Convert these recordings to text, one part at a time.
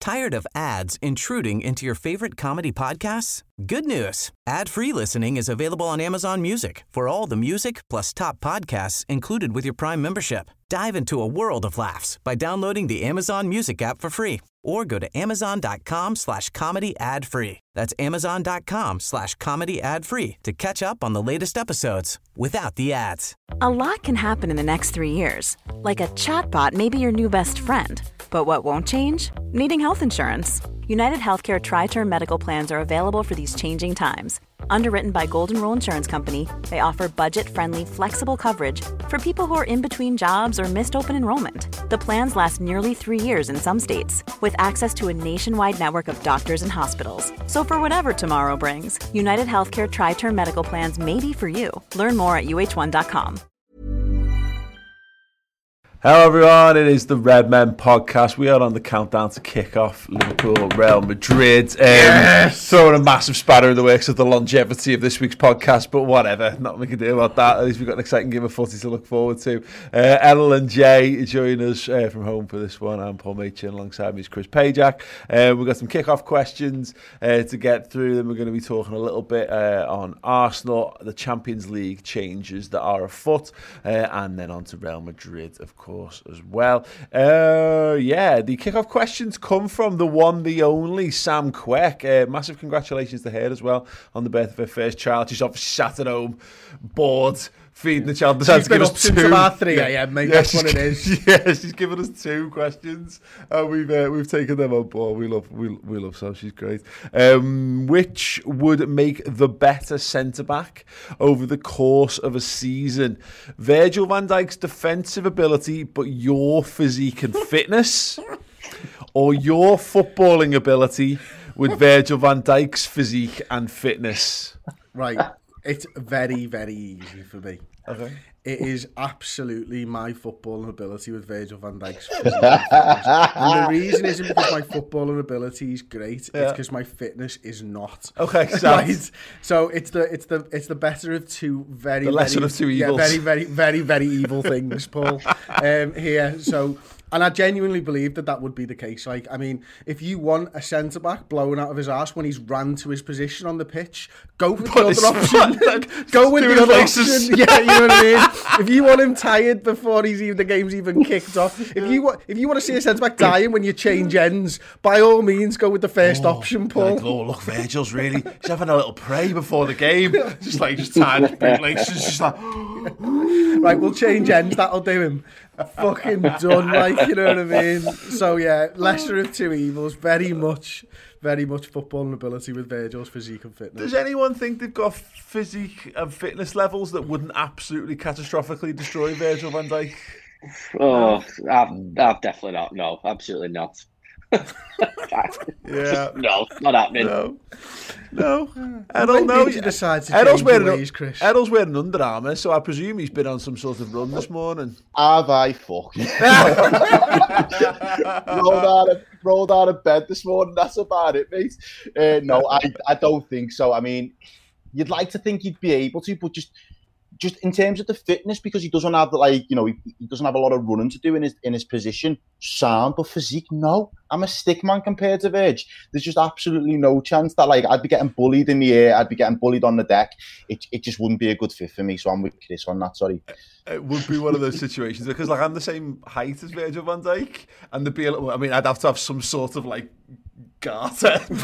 Tired of ads intruding into your favorite comedy podcasts? Good news. Ad-free listening is available on Amazon Music for all the music plus top podcasts included with your Prime membership. Dive into a world of laughs by downloading the Amazon Music app for free or go to amazon.com/comedy ad-free. That's amazon.com/comedy ad-free to catch up on the latest episodes without the ads. A lot can happen in the next 3 years. Like a chatbot may be your new best friend. But what won't change? Needing health insurance. United Healthcare Tri-Term Medical Plans are available for these changing times. Underwritten by Golden Rule Insurance Company, they offer budget-friendly, flexible coverage for people who are in between jobs or missed open enrollment. The plans last nearly 3 years in some states, with access to a nationwide network of doctors and hospitals. So for whatever tomorrow brings, United Healthcare Tri-Term Medical Plans may be for you. Learn more at uh1.com. Hello everyone, it is the Red Men podcast. We are on the countdown to kick off Liverpool, Real Madrid. Throwing a massive spanner in the works of the longevity of this week's podcast, but whatever, nothing we can do about that. At least we've got an exciting game of footy to look forward to. Ennell and Jay join us from home for this one. I'm Paul Machin, alongside me is Chris Pajak. We've got some kick-off questions to get through. Then we're going to be talking a little bit on Arsenal, the Champions League changes that are afoot, and then on to Real Madrid, of course, as well. The kickoff questions come from the one, the only Sam Queck. Massive congratulations to her as well on the birth of her first child. She's obviously sat at home, bored, feeding the child. She's been up since about 3 a.m, mate. That's what it is. Yeah, she's given us 2 questions, and we've taken them on board. We love Sam. She's great. Which would make the better centre back over the course of a season? Virgil van Dijk's defensive ability, but your physique and fitness, or your footballing ability with Virgil van Dijk's physique and fitness? Right. It's very, very easy for me. Okay. It is absolutely my footballing ability with Virgil van Dijk's physique and fitness. And the reason isn't because my footballing ability is great. It's because my fitness is not. Okay, right? So it's the better of two the lesser of two evils. Yeah, very, very evil things, Paul. Here, so. And I genuinely believe that would be the case. Like, I mean, if you want a centre-back blowing out of his arse when he's ran to his position on the pitch, go with the other option. Go with the other option. Yeah, you know what I mean? If you want him tired before the game's even kicked off, if you want to see a centre-back dying when you change ends, by all means, go with the first option, Paul. Look, Virgil's really, he's having a little pray before the game. Just tying his bootlaces, just like... Right, we'll change ends, that'll do him. Fucking done, like, you know what I mean? So yeah, lesser of two evils, very much footballing ability with Virgil's physique and fitness. Does anyone think they've got physique and fitness levels that wouldn't absolutely catastrophically destroy Virgil van Dijk? Oh, I've definitely not. No, absolutely not. Yeah. No, not happening. No. Ennell's wearing Under Armour, so I presume he's been on some sort of run this morning. Have I fucked? rolled out of bed this morning, that's about it, mate. No, I don't think so. I mean, you'd like to think you'd be able to, but just in terms of the fitness, because he doesn't have he doesn't have a lot of running to do in his position. Sound, but physique, no. I'm a stick man compared to Virg. There's just absolutely no chance that I'd be getting bullied in the air, I'd be getting bullied on the deck. It just wouldn't be a good fit for me. So I'm with Chris on that. Sorry. It would be one of those situations because I'm the same height as Virgil van Dijk, and there'd be I'd have to have some sort of garter, to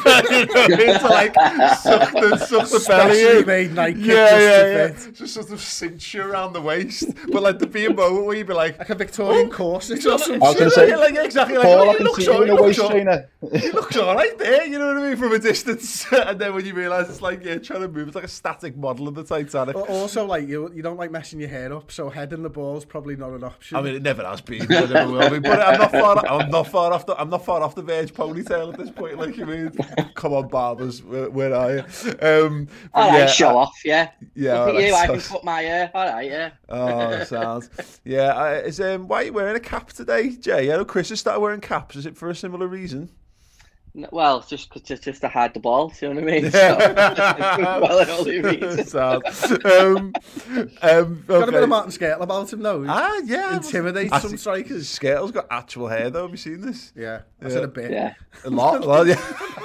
suck the belly in. Made Nike just sort of cinch you around the waist. But there'd be a moment where you'd be like a Victorian corset or something. I was going to say, exactly. Paul, I can see you in a waist trainer. He looks all right there, you know what I mean, from a distance. And then when you realise it's trying to move, it's like a static model of the Titanic. But also, you don't like messing your hair up, so heading the ball's probably not an option. I mean, it never has been, it never will be. But I'm not far off the Verge ponytail at this point. Like you mean, come on, barbers, where are you? Show off, yeah. Yeah, look at you, I can put my hair. All right, yeah. Oh, sounds. Yeah, why are you wearing a cap today, Jay? I know Chris has started wearing caps. Is it for a similar reason? Well, it's just to hide the ball. Do you know what I mean? So, well, it only means. Sad. Got a bit of Martin Skirtle about him though. Yeah. Intimidate some strikers. Skirtle's got actual hair though. Have you seen this? Yeah, I said a bit. Yeah. A lot. Well, yeah.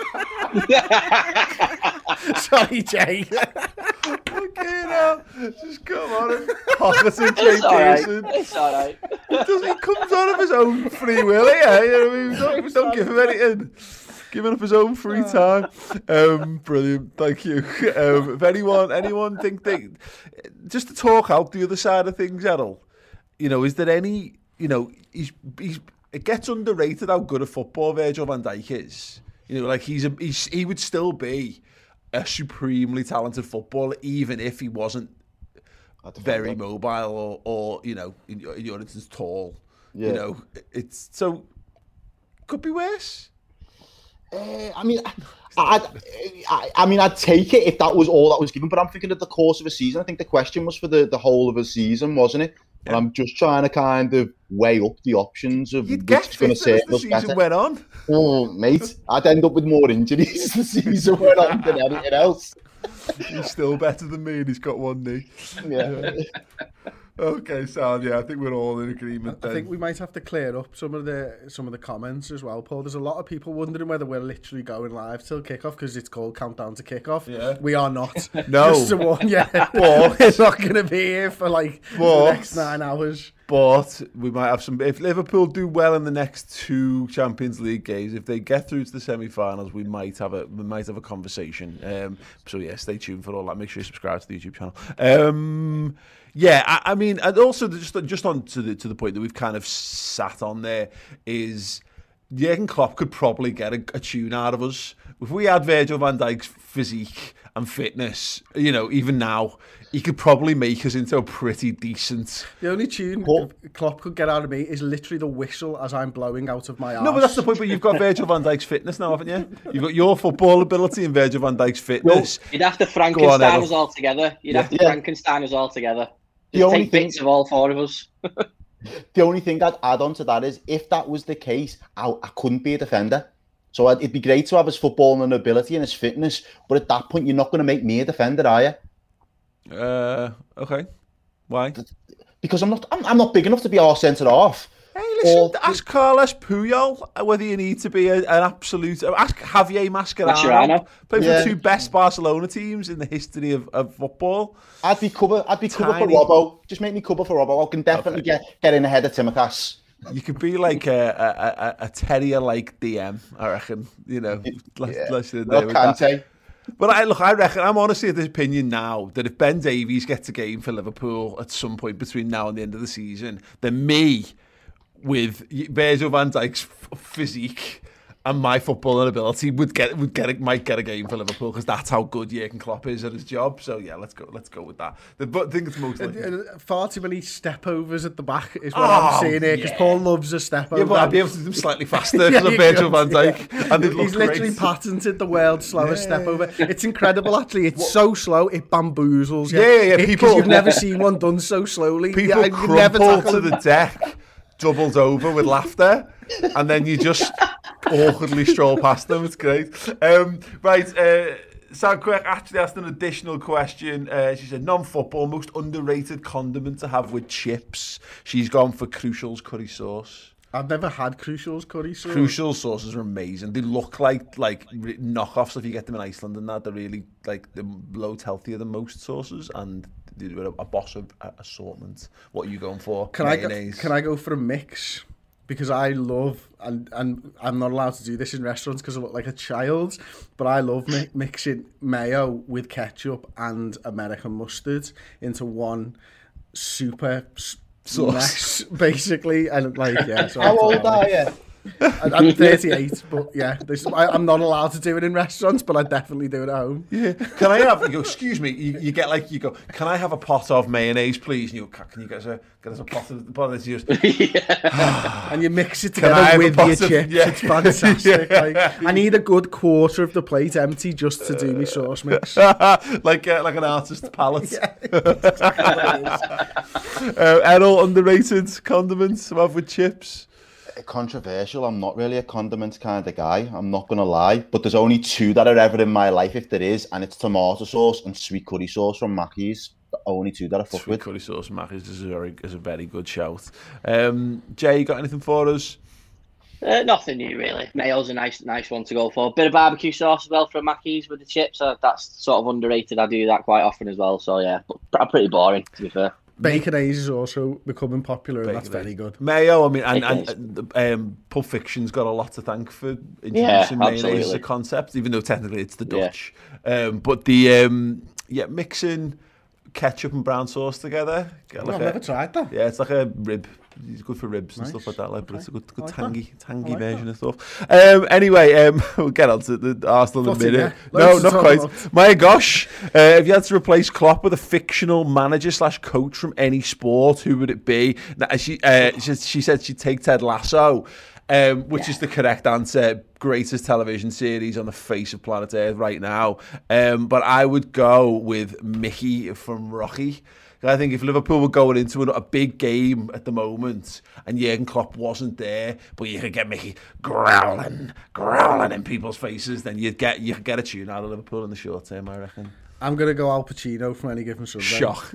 Sorry, Jay. Okay, now just come on and Hockerson, Jay It's all right. Pearson. It's all right. He comes on of his own free will, yeah. You know what I mean? We don't give him anything. Giving up his own free time. Brilliant, thank you. If anyone think they just to talk out the other side of things, Errol, you know, is there any, you know, he's it gets underrated how good a football Virgil van Dijk is. You know, like he would still be a supremely talented footballer even if he wasn't very mobile or you know, in your instance tall. Yeah. You know, it's so could be worse. I mean, I'd take it if that was all that was given. But I'm thinking of the course of a season. I think the question was for the whole of a season, wasn't it? Yeah. And I'm just trying to kind of weigh up the options of which is going to serve us better. Season went on. Oh, mate, I'd end up with more injuries as the season went on than anything else. He's still better than me, and he's got one knee. Yeah. Okay, so yeah, I think we're all in agreement. I think we might have to clear up some of the comments as well, Paul. There's a lot of people wondering whether we're literally going live till kickoff because it's called Countdown to Kickoff. Yeah. We are not. No. Just to warn you, we're not going to be here for like the next 9 hours. But we might have some. If Liverpool do well in the next 2 Champions League games, if they get through to the semi-finals, we might have a conversation. So yeah, stay tuned for all that. Make sure you subscribe to the YouTube channel. Yeah, I mean, and also just on to the point that we've kind of sat on there is Jurgen Klopp could probably get a tune out of us if we had Virgil van Dijk's physique and fitness. You know, even now, he could probably make us into a pretty decent. The only tune Klopp could get out of me is literally the whistle as I'm blowing out of my arse. No, but that's the point. But you've got Virgil van Dijk's fitness now, haven't you? You've got your football ability and Virgil van Dijk's fitness. You'd have to Frankenstein us all together. You'd have to Frankenstein us all together. The only take bits of all 4 of us. The only thing I'd add on to that is, if that was the case, I couldn't be a defender. So it'd be great to have his football and ability and his fitness, but at that point, you're not going to make me a defender, are you? Okay. Why? Because I'm not big enough to be our centre half. Hey, listen, ask Carles Puyol whether you need to be an absolute. Ask Javier Mascherano. Played for the 2 best Barcelona teams in the history of football. I'd be cover for Robbo. Just make me cover for Robbo. I can definitely get in ahead of Tsimikas. You could be like a terrier-like DM, I reckon. You know, let's do that. But I reckon, I'm honestly of the opinion now that if Ben Davies gets a game for Liverpool at some point between now and the end of the season, then me, with Virgil van Dijk's physique and my footballing ability, might get a game for Liverpool because that's how good Jurgen Klopp is at his job. So yeah, let's go with that. I think it's most likely. Far too many step overs at the back is what I'm seeing here because Paul loves a step over. Yeah, but I'd be able to do them slightly faster because of Virgil van Dijk. Yeah. And he's literally patented the world's slowest step over. It's incredible, actually. It's so slow it bamboozles you. Yeah. Because you've never seen one done so slowly. People crumple to the deck, doubled over with laughter, and then you just awkwardly stroll past them. It's great. Sam Quick actually asked an additional question. She said, non-football, most underrated condiment to have with chips. She's gone for Crucial's curry sauce. I've never had Crucial's curry sauce. Crucial sauces are amazing. They look like knockoffs if you get them in Iceland and that. They're really like they're loads healthier than most sauces and they do a boss of assortment. What are you going for? Can I go for a mix? Because I love, and I'm not allowed to do this in restaurants because I look like a child, but I love mixing mayo with ketchup and American mustard into one super sauce, mess, basically. And so how old are you? I'm 38, but yeah, I'm not allowed to do it in restaurants, but I definitely do it at home. Yeah. Can I have? You go, excuse me. You get like you go. Can I have a pot of mayonnaise, please? And you go, can you get us a pot of this? And you mix it together with your chips. Yeah. It's fantastic. Yeah. I need a good quarter of the plate empty just to do my sauce mix. like an artist's palate. Errol, underrated condiments to have with chips. Controversial. I'm not really a condiments kind of guy. I'm not going to lie. But there's only 2 that are ever in my life, if there is, and it's tomato sauce and sweet curry sauce from Mackey's. The only 2 that I fuck with. Sweet curry sauce from Mackey's is a very good shout. Jay, you got anything for us? Nothing new, really. Mayo's a nice one to go for. Bit of barbecue sauce as well from Mackey's with the chips. That's sort of underrated. I do that quite often as well. So, yeah, but pretty boring, to be fair. Baconaise is also becoming popular, and that's very good. Mayo, I mean, and Pulp Fiction's got a lot to thank for introducing mayonnaise as a concept, even though technically it's the Dutch. But mixing ketchup and brown sauce together. I've never tried that. Yeah, it's like a rib. It's good for ribs and stuff like that. But it's a good tangy version of stuff. Anyway, we'll get on to the Arsenal in a minute. No, not quite. My gosh, if you had to replace Klopp with a fictional manager / coach from any sport, who would it be? Now, she said she'd take Ted Lasso. Which is the correct answer. Greatest television series on the face of planet Earth right now. But I would go with Mickey from Rocky. I think if Liverpool were going into a big game at the moment and Jurgen Klopp wasn't there, but you could get Mickey growling in people's faces, then you could get a tune out of Liverpool in the short term, I reckon. I'm going to go Al Pacino from Any Given Sunday. Shock.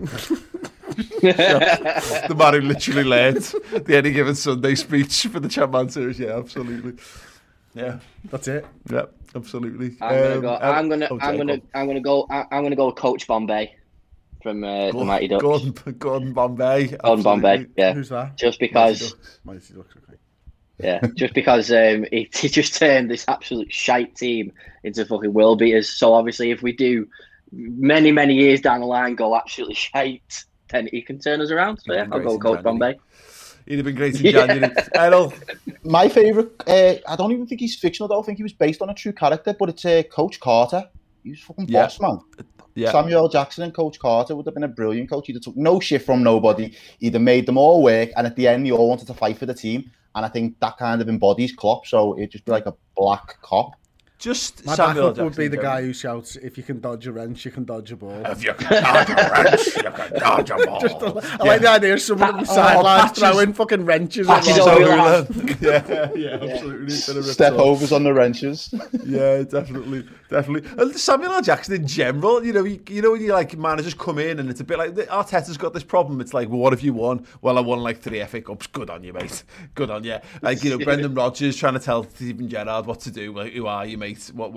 The man who literally led the Any Given Sunday speech for the Champman series. Yeah, absolutely. Yeah, that's it. Yeah, absolutely. I'm gonna go with Coach Bombay from the Mighty Ducks. Gordon Bombay. Gordon Bombay. Yeah. Who's that? Just because. Mighty Ducks. Okay. Yeah, just because he just turned this absolute shite team into fucking world beaters. So obviously, if we do many years down the line go absolutely shite, then he can turn us around. So yeah, I'll go Coach Bombay. He'd have been great in January. Errol. My favourite, I don't even think he's fictional though. I think he was based on a true character, but it's Coach Carter. He was fucking boss, man. Yeah. Samuel Jackson and Coach Carter would have been a brilliant coach. He'd have took no shit from nobody. He'd have made them all work, and at the end, they all wanted to fight for the team. And I think that kind of embodies Klopp, so it'd just be like a black cop. Just my Samuel backup would be the guy who shouts, "If you can dodge a wrench, you can dodge a ball." If you can dodge a wrench, you can dodge a ball. I like the idea of someone on the sidelines throwing fucking wrenches. Yeah, absolutely. Step overs on the wrenches. Yeah, definitely. Samuel L. Jackson in general, you know when you like managers come in and it's a bit like Arteta's got this problem. It's like, well, what have you won? Well, I won like 3 FA Cups. Good on you, mate. Good on you. Like Brendan Rodgers trying to tell Steven Gerrard what to do. Like, who are you, mate?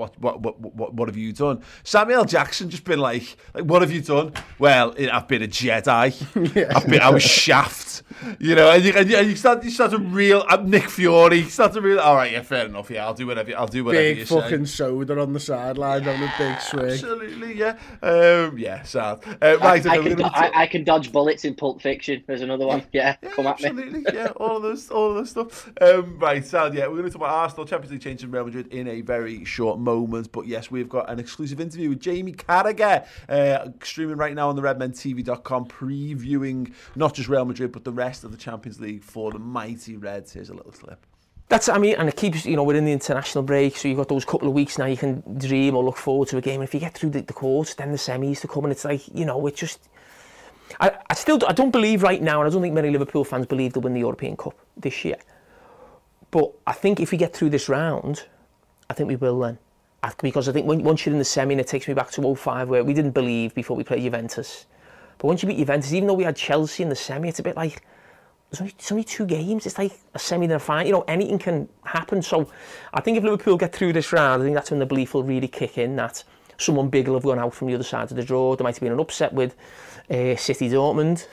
What have you done? Samuel Jackson just been like what have you done? Well, I've been a Jedi. Yeah. I was Shaft. And you start to reel Nick Fury. You start to reel. All right, yeah, fair enough. Yeah, I'll do whatever big you say. Big fucking soda on the sideline having a big swing. Absolutely, yeah. Sad. Right, I can dodge bullets in Pulp Fiction. There's another one. Yeah, come at me. Absolutely, yeah. All of those stuff. Right, sad. Yeah, we're going to talk about Arsenal, Champions League change in Real Madrid in a very short moment. But yes, we've got an exclusive interview with Jamie Carragher, streaming right now on the redmentv.com, previewing not just Real Madrid but the rest of the Champions League for the mighty Reds. Here's a little clip. And it keeps, we're in the international break, so you've got those couple of weeks now you can dream or look forward to a game. And if you get through the course, then the semis to come, and it's like, it's just... I don't believe right now, and I don't think many Liverpool fans believe they'll win the European Cup this year. But I think if we get through this round, I think we will then. Because I think once you're in the semi, and it takes me back to 2005, where we didn't believe before we played Juventus. But once you beat Juventus, even though we had Chelsea in the semi, it's a bit like, it's only 2 games. It's like a semi then a final. Anything can happen. So I think if Liverpool get through this round, I think that's when the belief will really kick in that someone big will have gone out from the other side of the draw. There might have been an upset with City Dortmund.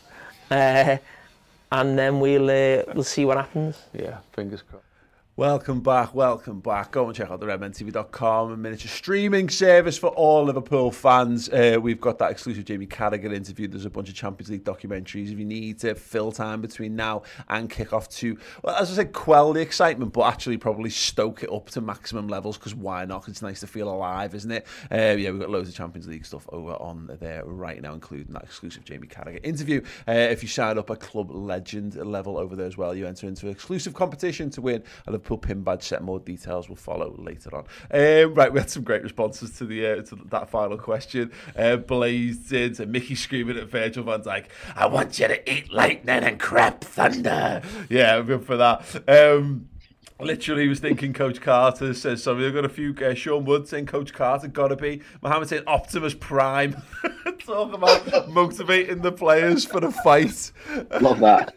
And then we'll see what happens. Yeah, fingers crossed. Welcome back. Go and check out the redmentv.com, a miniature streaming service for all Liverpool fans. We've got that exclusive Jamie Carragher interview. There's a bunch of Champions League documentaries if you need to fill time between now and kick-off to, well, as I said, quell the excitement, but actually probably stoke it up to maximum levels, because why not? It's nice to feel alive, isn't it? We've got loads of Champions League stuff over on there right now, including that exclusive Jamie Carragher interview. If you sign up at Club Legend level over there as well, you enter into an exclusive competition to win a Liverpool Liverpool pin badge set. More details will follow later on. Right, we had some great responses to that final question. Blaze did, and Mickey screaming at Virgil van Dijk, "I want you to eat lightning and crap thunder." Yeah, I'm good for that. Literally was thinking Coach Carter says something. I've got a few. Sean Wood saying Coach Carter gotta be. Mohammed saying Optimus Prime. Talk about motivating the players for the fight. Love that.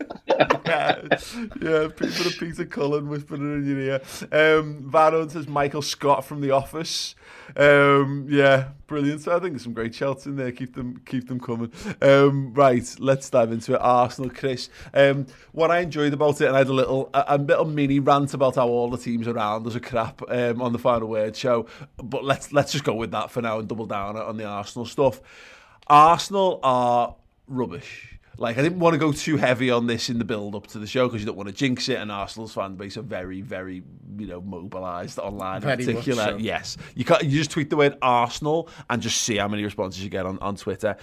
yeah, bit of Peter Cullen whispering in your ear. Varon says Michael Scott from The Office. Yeah, brilliant. So I think there's some great shouts in there. Keep them coming. Right, let's dive into it. Arsenal, Chris. What I enjoyed about it, and I had a little mini rant about how all the teams around us are crap on the Final Word show. But let's just go with that for now and double down on the Arsenal stuff. Arsenal are rubbish. Like, I didn't want to go too heavy on this in the build-up to the show because you don't want to jinx it, and Arsenal's fan base are very, very, mobilised online in particular. So. Yes. You just tweet the word Arsenal and just see how many responses you get on Twitter.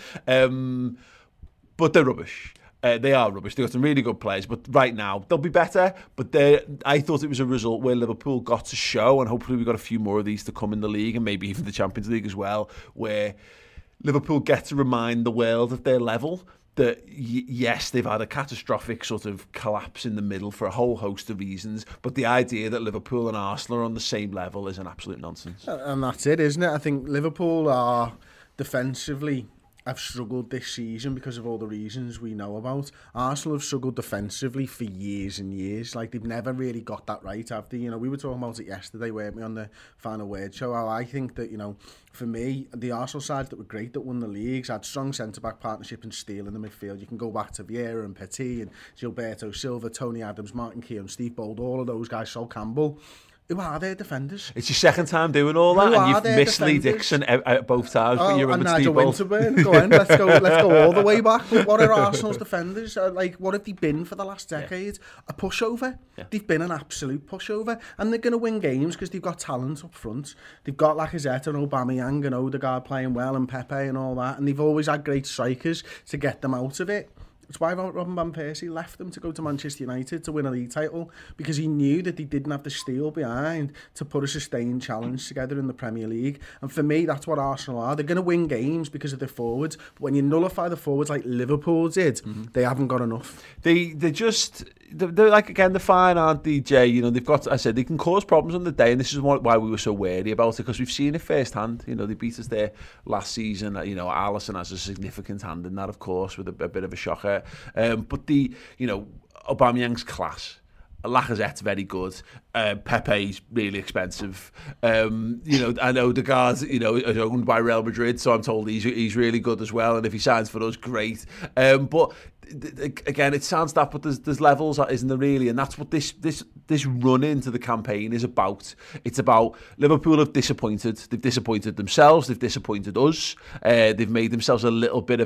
But they're rubbish. They are rubbish. They've got some really good players, but right now they'll be better. But I thought it was a result where Liverpool got to show, and hopefully we've got a few more of these to come in the league, and maybe even the Champions League as well, where Liverpool get to remind the world of their level. That yes, they've had a catastrophic sort of collapse in the middle for a whole host of reasons, but the idea that Liverpool and Arsenal are on the same level is an absolute nonsense. And that's it, isn't it? I think Liverpool are defensively have struggled this season because of all the reasons we know about. Arsenal have struggled defensively for years and years. Like, they've never really got that right, have they? We were talking about it yesterday, weren't we, on the Final Word show. How I think that, for me, the Arsenal sides that were great that won the leagues had strong centre-back partnership and Steele in the midfield. You can go back to Vieira and Petit and Gilberto Silva, Tony Adams, Martin Keown, Steve Bold, all of those guys, Sol Campbell. Who are their defenders? It's your second time doing all that, and you've missed Lee Dixon both times. But you remember Steve Bold. Winterburn. Go on, let's go all the way back. But what are Arsenal's defenders? What have they been for the last decade? A pushover. Yeah. They've been an absolute pushover, and they're going to win games because they've got talent up front. They've got Lacazette and Aubameyang and Odegaard playing well, and Pepe and all that, and they've always had great strikers to get them out of it. That's why Robin van Persie left them to go to Manchester United to win a league title, because he knew that they didn't have the steel behind to put a sustained challenge together in the Premier League. And for me, that's what Arsenal are. They're going to win games because of their forwards, but when you nullify the forwards like Liverpool did, they haven't got enough. They're like, again, the fine, aren't they, Jay? They've got, I said, they can cause problems on the day, and this is why we were so wary about it, because we've seen it firsthand. They beat us there last season. Alisson has a significant hand in that, of course, with a bit of a shocker. But Aubameyang's class. Lacazette's very good. Pepe's really expensive. And Odegaard, is owned by Real Madrid, so I'm told he's really good as well. And if he signs for us, great. But again, it sounds daft, but there's levels, isn't there, really? And that's what this run into the campaign is about. It's about Liverpool have disappointed. They've disappointed themselves. They've disappointed us. They've made themselves a little bit of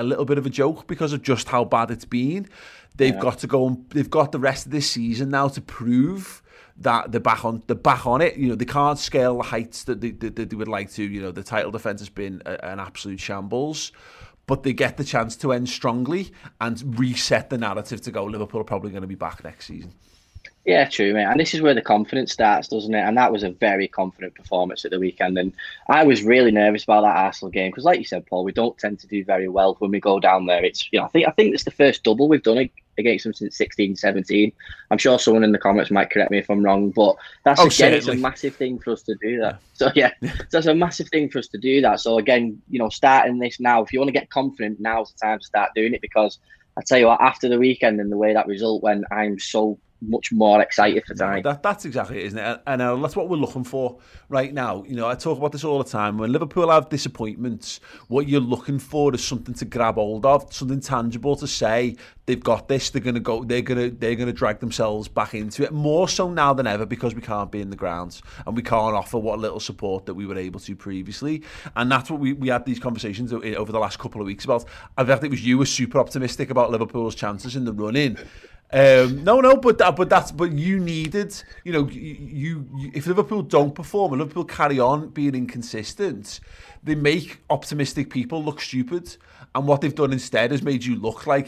a joke because of just how bad it's been. They've got to go. They've got the rest of this season now to prove that they're back on it. They can't scale the heights that they would like to. The title defence has been an absolute shambles, but they get the chance to end strongly and reset the narrative to go, Liverpool are probably going to be back next season. Yeah, true, mate. And this is where the confidence starts, doesn't it? And that was a very confident performance at the weekend. And I was really nervous about that Arsenal game because, like you said, Paul, we don't tend to do very well when we go down there. It's, I think it's the first double we've done against them since 16-17. I'm sure someone in the comments might correct me if I'm wrong, but it's a massive thing for us to do that. So that's a massive thing for us to do that. So again, starting this now, if you want to get confident, now's the time to start doing it, because I tell you what, after the weekend and the way that result went, I'm so much more excited for tonight. That's exactly it, isn't it? And that's what we're looking for right now. I talk about this all the time. When Liverpool have disappointments, what you're looking for is something to grab hold of, something tangible to say they've got this. They're going to drag themselves back into it more so now than ever, because we can't be in the grounds and we can't offer what little support that we were able to previously. And that's what we had these conversations over the last couple of weeks about. I think it was you were super optimistic about Liverpool's chances in the run-in. But you needed, you if Liverpool don't perform and Liverpool carry on being inconsistent, they make optimistic people look stupid. And what they've done instead has made you look like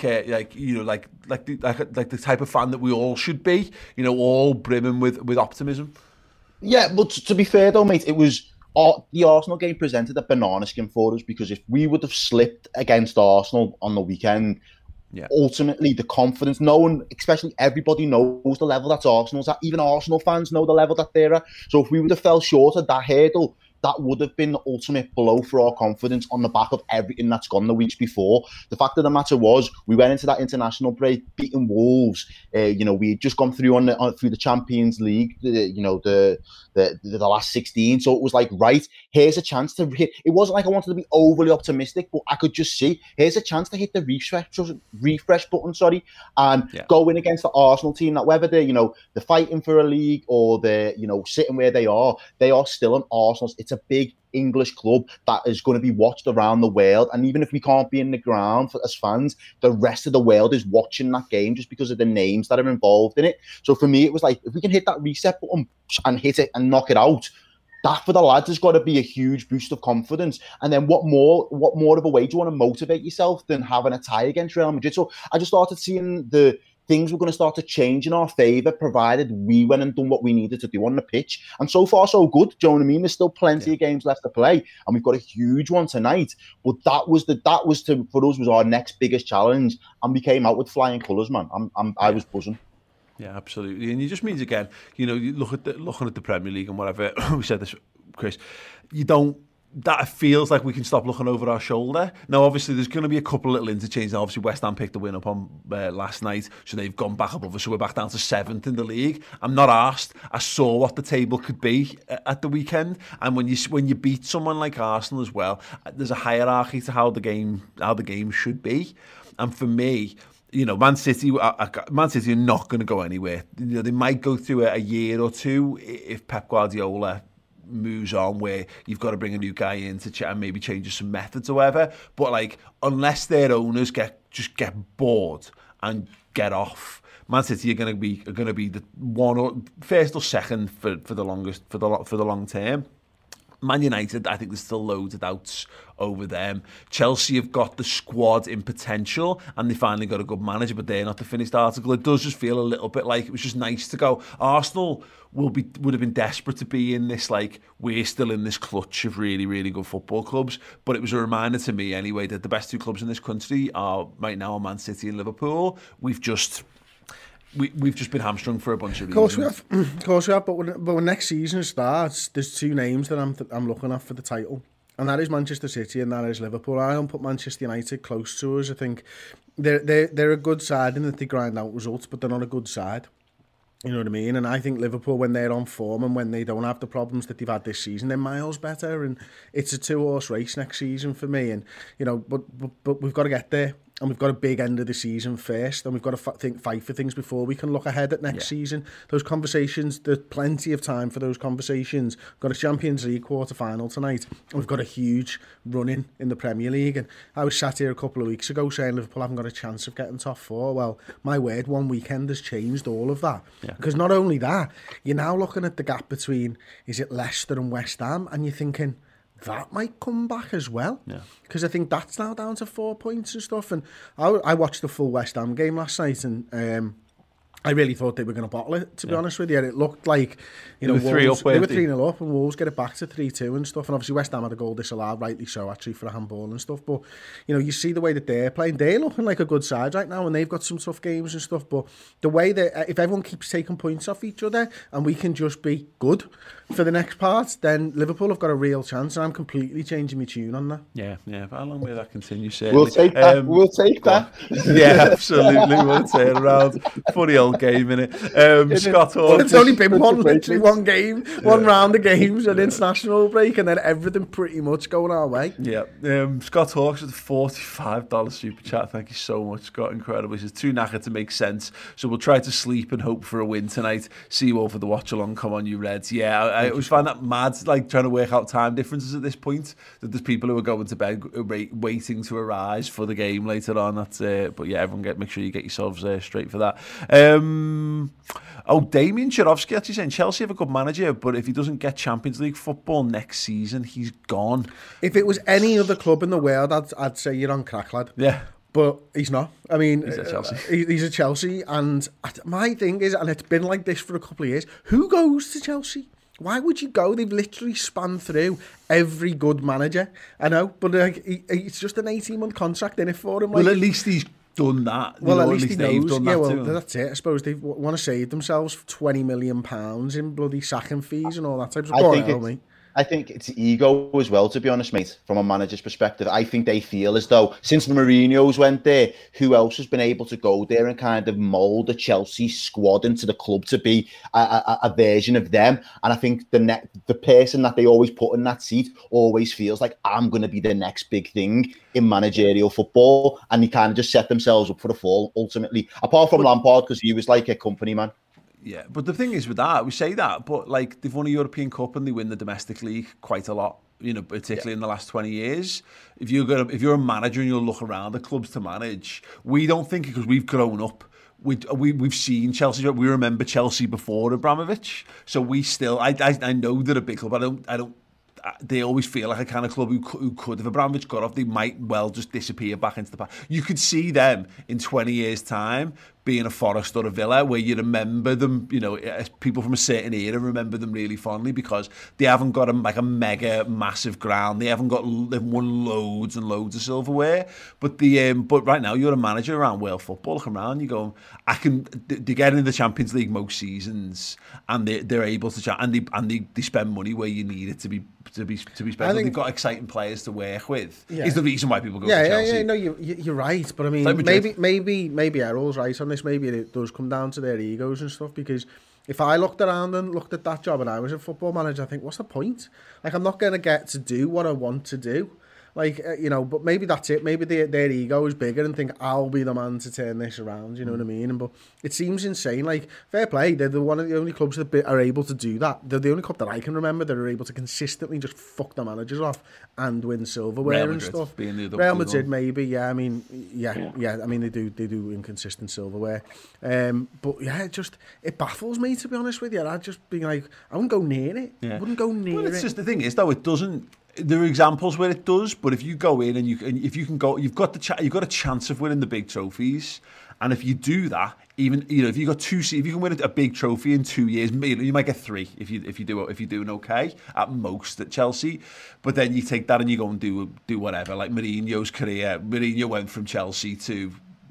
the type of fan that we all should be, all brimming with optimism. Yeah, but to be fair though, mate, it was the Arsenal game presented a banana skin for us, because if we would have slipped against Arsenal on the weekend, ultimately the confidence, no one, especially everybody knows the level that Arsenal's at. Even Arsenal fans know the level that they're at. So if we would have fell short of that hurdle, that would have been the ultimate blow for our confidence on the back of everything that's gone the weeks before. The fact of the matter was, we went into that international break beating Wolves. We had just gone through through the Champions League, the last 16. So it was like, right, here's a chance to hit. It wasn't like I wanted to be overly optimistic, but I could just see, here's a chance to hit the refresh button, and go in against the Arsenal team. That whether they're fighting for a league or they're sitting where they are still an Arsenal. It's a big English club that is going to be watched around the world, and even if we can't be in the ground as fans, the rest of the world is watching that game just because of the names that are involved in it. So for me, it was like, if we can hit that reset button and hit it and knock it out, that for the lads has got to be a huge boost of confidence. And then what more of a way do you want to motivate yourself than having a tie against Real Madrid? So I just started seeing the things were going to start to change in our favour, provided we went and done what we needed to do on the pitch. And so far, so good. Do you know what I mean? There's still plenty of games left to play, and we've got a huge one tonight. But for us was our next biggest challenge, and we came out with flying colours, man. I was buzzing. Yeah, absolutely. And it just means, again, you looking at the Premier League and whatever, we said this, Chris, that feels like we can stop looking over our shoulder. Now, obviously, there's going to be a couple of little interchanges. Now, obviously, West Ham picked the win up on last night, so they've gone back above us, so we're back down to 7th in the league. I'm not arsed. I saw what the table could be at the weekend, and when you beat someone like Arsenal as well, there's a hierarchy to how the game should be. And for me, Man City are not going to go anywhere. They might go through a year or two if Pep Guardiola moves on, where you've got to bring a new guy in to and maybe change some methods or whatever. But unless their owners get bored and get off, Man City are going to be the first or second for the long term. Man United, I think there's still loads of doubts over them. Chelsea have got the squad in potential, and they finally got a good manager, but they're not the finished article. It does just feel a little bit like it was just nice to go. Arsenal would have been desperate to be in this, we're still in this clutch of really, really good football clubs. But it was a reminder to me anyway that the best two clubs in this country are right now Man City and Liverpool. We've just been hamstrung for a bunch of reasons. Of course we have. But when next season starts, there's two names that I'm looking at for the title, and that is Manchester City and that is Liverpool. I don't put Manchester United close to us. I think they're a good side in that they grind out results, but they're not a good side. You know what I mean? And I think Liverpool, when they're on form and when they don't have the problems that they've had this season, they're miles better. And it's a 2-horse race next season for me. And but we've got to get there. And we've got a big end of the season first, and we've got to fight for things before we can look ahead at next season. Those conversations, there's plenty of time for those conversations. We've got a Champions League quarter-final tonight, and we've got a huge run-in the Premier League. And I was sat here a couple of weeks ago saying Liverpool haven't got a chance of getting top 4. Well, my word, one weekend has changed all of that. Yeah. Because not only that, you're now looking at the gap between, is it Leicester and West Ham, and you're thinking, that might come back as well. Because I think that's now down to 4 points and stuff. And I watched the full West Ham game last night, and I really thought they were going to bottle it, to be honest with you. It looked like, they were 3-0 up, and Wolves get it back to 3-2 and stuff. And obviously West Ham had a goal disallowed, rightly so, actually, for a handball and stuff. But, you see the way that they're playing. They're looking like a good side right now, and they've got some tough games and stuff. But the way that, if everyone keeps taking points off each other, and we can just be good for the next part, then Liverpool have got a real chance. And I'm completely changing my tune on that. Yeah. How long will that continue, certainly? We'll take that. Yeah, absolutely. We'll turn around. Funny old game, innit? Scott Hawkes. It's only been literally one game, one round of games, an international break, and then everything pretty much going our way. Yeah. Scott Hawkes with a $45 super chat. Thank you so much, Scott. Incredible. He says, too knackered to make sense, so we'll try to sleep and hope for a win tonight. See you all for the watch along. Come on, you Reds. Yeah, I always find that mad, like trying to work out time differences at this point, that there's people who are going to bed waiting to arise for the game later on. That's but yeah, everyone make sure you get yourselves straight for that. Damien Shirovsky actually saying Chelsea have a good manager, but if he doesn't get Champions League football next season, he's gone. If it was any other club in the world, I'd say you're on crack, lad. Yeah. But he's not. I mean, he's at Chelsea. He's at Chelsea, and my thing is, and it's been like this for a couple of years, who goes to Chelsea? Why would you go? They've literally spanned through every good manager. I know, but like, it's just an 18-month contract in it for him. Like, well, at least he's done that. Well, at least he knows. Yeah, well, that's it. I suppose they want to save themselves £20 million in bloody sacking fees and all that type of stuff. I think it's ego as well, to be honest, mate, from a manager's perspective. I think they feel as though since Mourinho's went there, who else has been able to go there and kind of mould a Chelsea squad into the club to be a version of them? And I think the person that they always put in that seat always feels like, I'm going to be the next big thing in managerial football. And they kind of just set themselves up for the fall, ultimately. Apart from Lampard, because he was like a company man. Yeah, but the thing is with that, we say that, but like they've won a European Cup and they win the domestic league quite a lot, you know, particularly in the last 20 years. If you're a manager and you look around the clubs to manage, we don't think, because we've grown up, we've seen Chelsea. We remember Chelsea before Abramovich, so we still. I know they're a big club. I don't. They always feel like a kind of club who could, if Abramovich got off, they might well just disappear back into the past. You could see them in 20 years' time being a Forest or a Villa, where you remember them, you know, people from a certain era remember them really fondly because they haven't got a mega massive ground. They've won loads and loads of silverware. But right now you're a manager around world football, looking around, you go, they get into the Champions League most seasons, and they're able to and they spend money where you need it to be spent. They've got exciting players to work with. Yeah. Is the reason why people go to Chelsea. Yeah, no, you're right. But I mean, maybe Errol's right on this. Maybe it does come down to their egos and stuff, because if I looked around and looked at that job and I was a football manager, I think, what's the point? Like, I'm not going to get to do what I want to do. Like, you know, but maybe that's it. Maybe their ego is bigger and think, I'll be the man to turn this around, you know what I mean? But it seems insane. Like, fair play, they're one of the only clubs that are able to do that. They're the only club that I can remember that are able to consistently just fuck the managers off and win silverware and stuff. Real Madrid, maybe, yeah. I mean, yeah. I mean, they do inconsistent silverware. But yeah, it baffles me, to be honest with you. I'd just be like, I wouldn't go near it. Yeah. I wouldn't go near it. Well, it's just, the thing is, though, it doesn't. There are examples where it does, but if you go in and if you can go, you've got a chance of winning the big trophies. And if you do that, even, you know, if you can win a big trophy in 2 years, you might get 3 if you're doing okay at most at Chelsea. But then you take that and you go and do whatever. Like Mourinho's career, Mourinho went from Chelsea to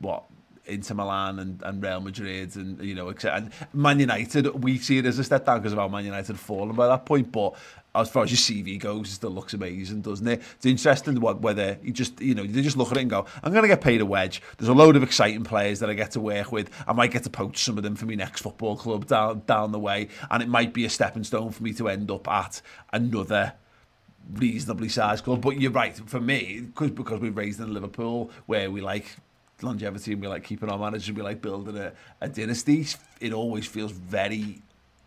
Inter Milan and Real Madrid, and you know, and Man United. We see it as a step down because of how Man United had fallen by that point, but as far as your CV goes, it still looks amazing, doesn't it? It's interesting whether you just, you know, they just look at it and go, I'm going to get paid a wedge. There's a load of exciting players that I get to work with. I might get to poach some of them for my next football club down the way, and it might be a stepping stone for me to end up at another reasonably sized club. But you're right, for me, because we're raised in Liverpool, where we like longevity and we like keeping our managers and we like building a dynasty, it always feels very...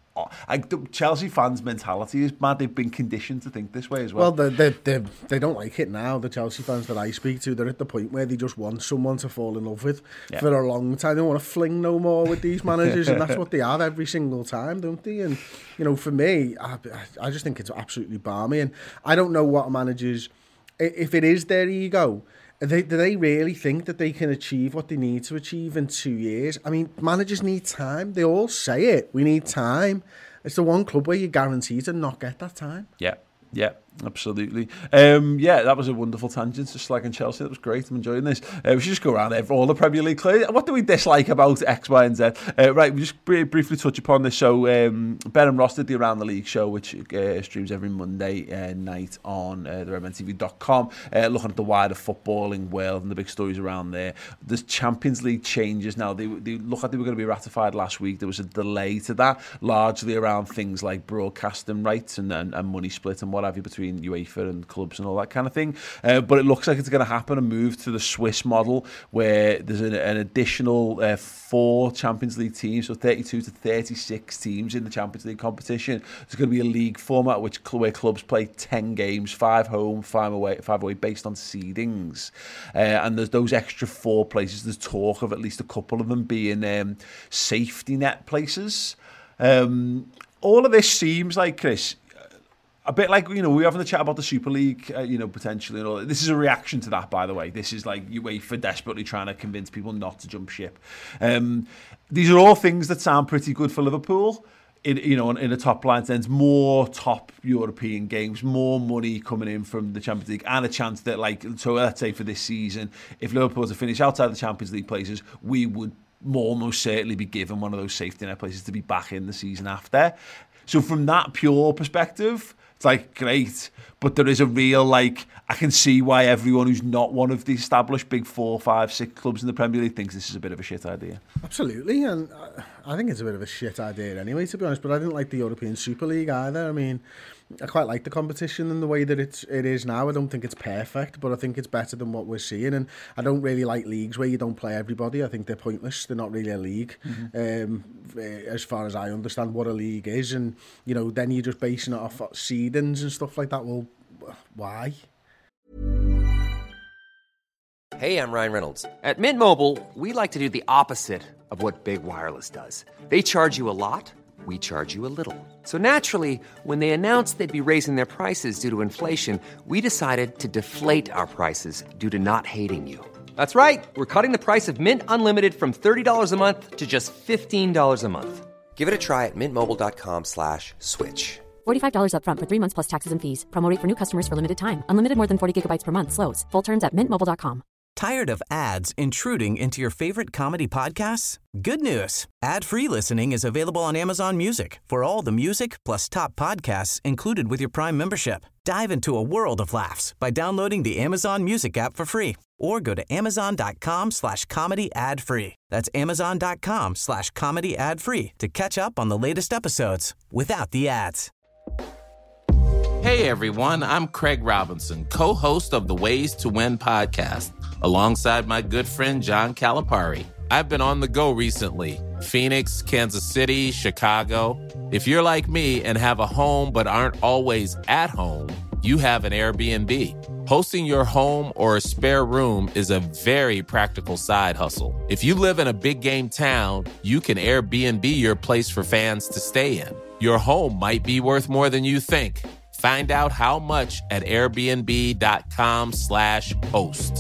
Chelsea fans' mentality is mad. They've been conditioned to think this way as well. Well, they don't like it now. The Chelsea fans that I speak to, they're at the point where they just want someone to fall in love with for a long time. They don't want to fling no more with these managers, and that's what they have every single time, don't they? And, you know, for me, I just think it's absolutely balmy. And I don't know what managers, if it is their ego, do they really think that they can achieve what they need to achieve in 2 years? I mean, managers need time. They all say it. We need time. It's the one club where you're guaranteed to not get that time. Yeah. Absolutely. Yeah, that was a wonderful tangent to slagging Chelsea. That was great. I'm enjoying this. We should just go around all the Premier League players. What do we dislike about X, Y, and Z? Right, we just briefly touch upon this. So, Ben and Ross did the Around the League show, which streams every Monday night on theredmentv.com, looking at the wider footballing world and the big stories around there. There's Champions League changes now. They look like they were going to be ratified last week. There was a delay to that, largely around things like broadcasting rights and money split and what have you between UEFA and clubs and all that kind of thing. But it looks like it's going to happen, a move to the Swiss model where there's an additional 4 Champions League teams, so 32 to 36 teams in the Champions League competition. There's going to be a league format where clubs play 10 games, 5 home, 5 away based on seedings. And there's those extra 4 places. There's talk of at least a couple of them being safety net places. All of this seems like, Chris, a bit like, we were having a chat about the Super League, potentially. And all. This is a reaction to that, by the way. This is like UEFA desperately trying to convince people not to jump ship. These are all things that sound pretty good for Liverpool. In a top line sense, more top European games, more money coming in from the Champions League, and a chance that, so let's say for this season, if Liverpool was to finish outside the Champions League places, we would almost certainly be given one of those safety net places to be back in the season after. So from that pure perspective, it's great, but there is a real, I can see why everyone who's not one of the established big 4, 5, 6 clubs in the Premier League thinks this is a bit of a shit idea. Absolutely, and I think it's a bit of a shit idea anyway, to be honest, but I didn't like the European Super League either. I mean, I quite like the competition and the way that it is now. I don't think it's perfect, but I think it's better than what we're seeing, and I don't really like leagues where you don't play everybody. I think they're pointless. They're not really a league, as far as I understand what a league is, and then you're just basing it off seedings and stuff like that. Well, why? Hey, I'm Ryan Reynolds. At Mint Mobile, we like to do the opposite of what Big Wireless does. They charge you a lot, we charge you a little. So naturally, when they announced they'd be raising their prices due to inflation, we decided to deflate our prices due to not hating you. That's right. We're cutting the price of Mint Unlimited from $30 a month to just $15 a month. Give it a try at mintmobile.com/switch. $45 up front for 3 months plus taxes and fees. Promo rate for new customers for limited time. Unlimited more than 40 gigabytes per month. Slows full terms at mintmobile.com. Tired of ads intruding into your favorite comedy podcasts? Good news. Ad-free listening is available on Amazon Music for all the music plus top podcasts included with your Prime membership. Dive into a world of laughs by downloading the Amazon Music app for free or go to amazon.com/comedy ad-free. That's amazon.com/comedy ad-free to catch up on the latest episodes without the ads. Hey everyone, I'm Craig Robinson, co-host of the Ways to Win podcast, alongside my good friend John Calipari. I've been on the go recently. Phoenix, Kansas City, Chicago. If you're like me and have a home but aren't always at home, you have an Airbnb. Hosting your home or a spare room is a very practical side hustle. If you live in a big game town, you can Airbnb your place for fans to stay in. Your home might be worth more than you think. Find out how much at airbnb.com/host.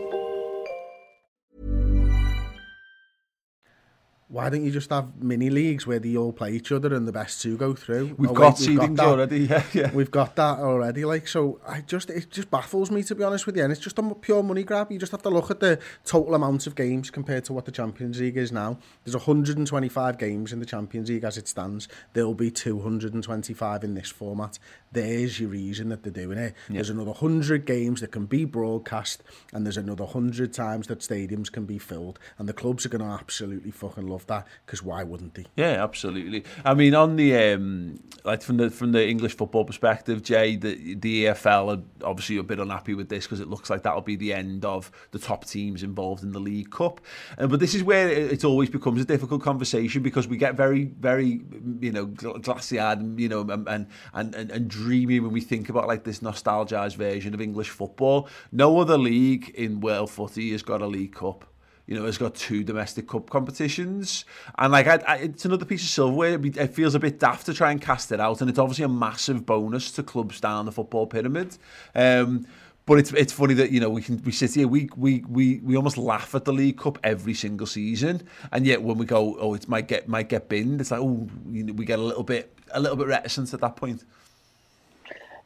Why don't you just have mini leagues where they all play each other and the best 2 go through? We've got seedings already. Yeah. We've got that already. So it just baffles me, to be honest with you. And it's just a pure money grab. You just have to look at the total amount of games compared to what the Champions League is now. There's 125 games in the Champions League as it stands. There'll be 225 in this format. There's your reason that they're doing it. Yeah. There's another 100 games that can be broadcast, and there's another 100 times that stadiums can be filled. And the clubs are going to absolutely fucking love that, because why wouldn't they? Yeah, absolutely. I mean, on the from the English football perspective, Jay, the EFL are obviously a bit unhappy with this because it looks like that'll be the end of the top teams involved in the League Cup. But this is where it always becomes a difficult conversation, because we get very, very, glassy-eyed, and dreamy when we think about like this nostalgised version of English football. No other league in world footy has got a League Cup. It's got 2 domestic cup competitions, and it's another piece of silverware. It feels a bit daft to try and cast it out, and it's obviously a massive bonus to clubs down the football pyramid. But it's funny that we sit here, we almost laugh at the League Cup every single season, and yet when we go, it might get binned, it's like we get a little bit reticent at that point.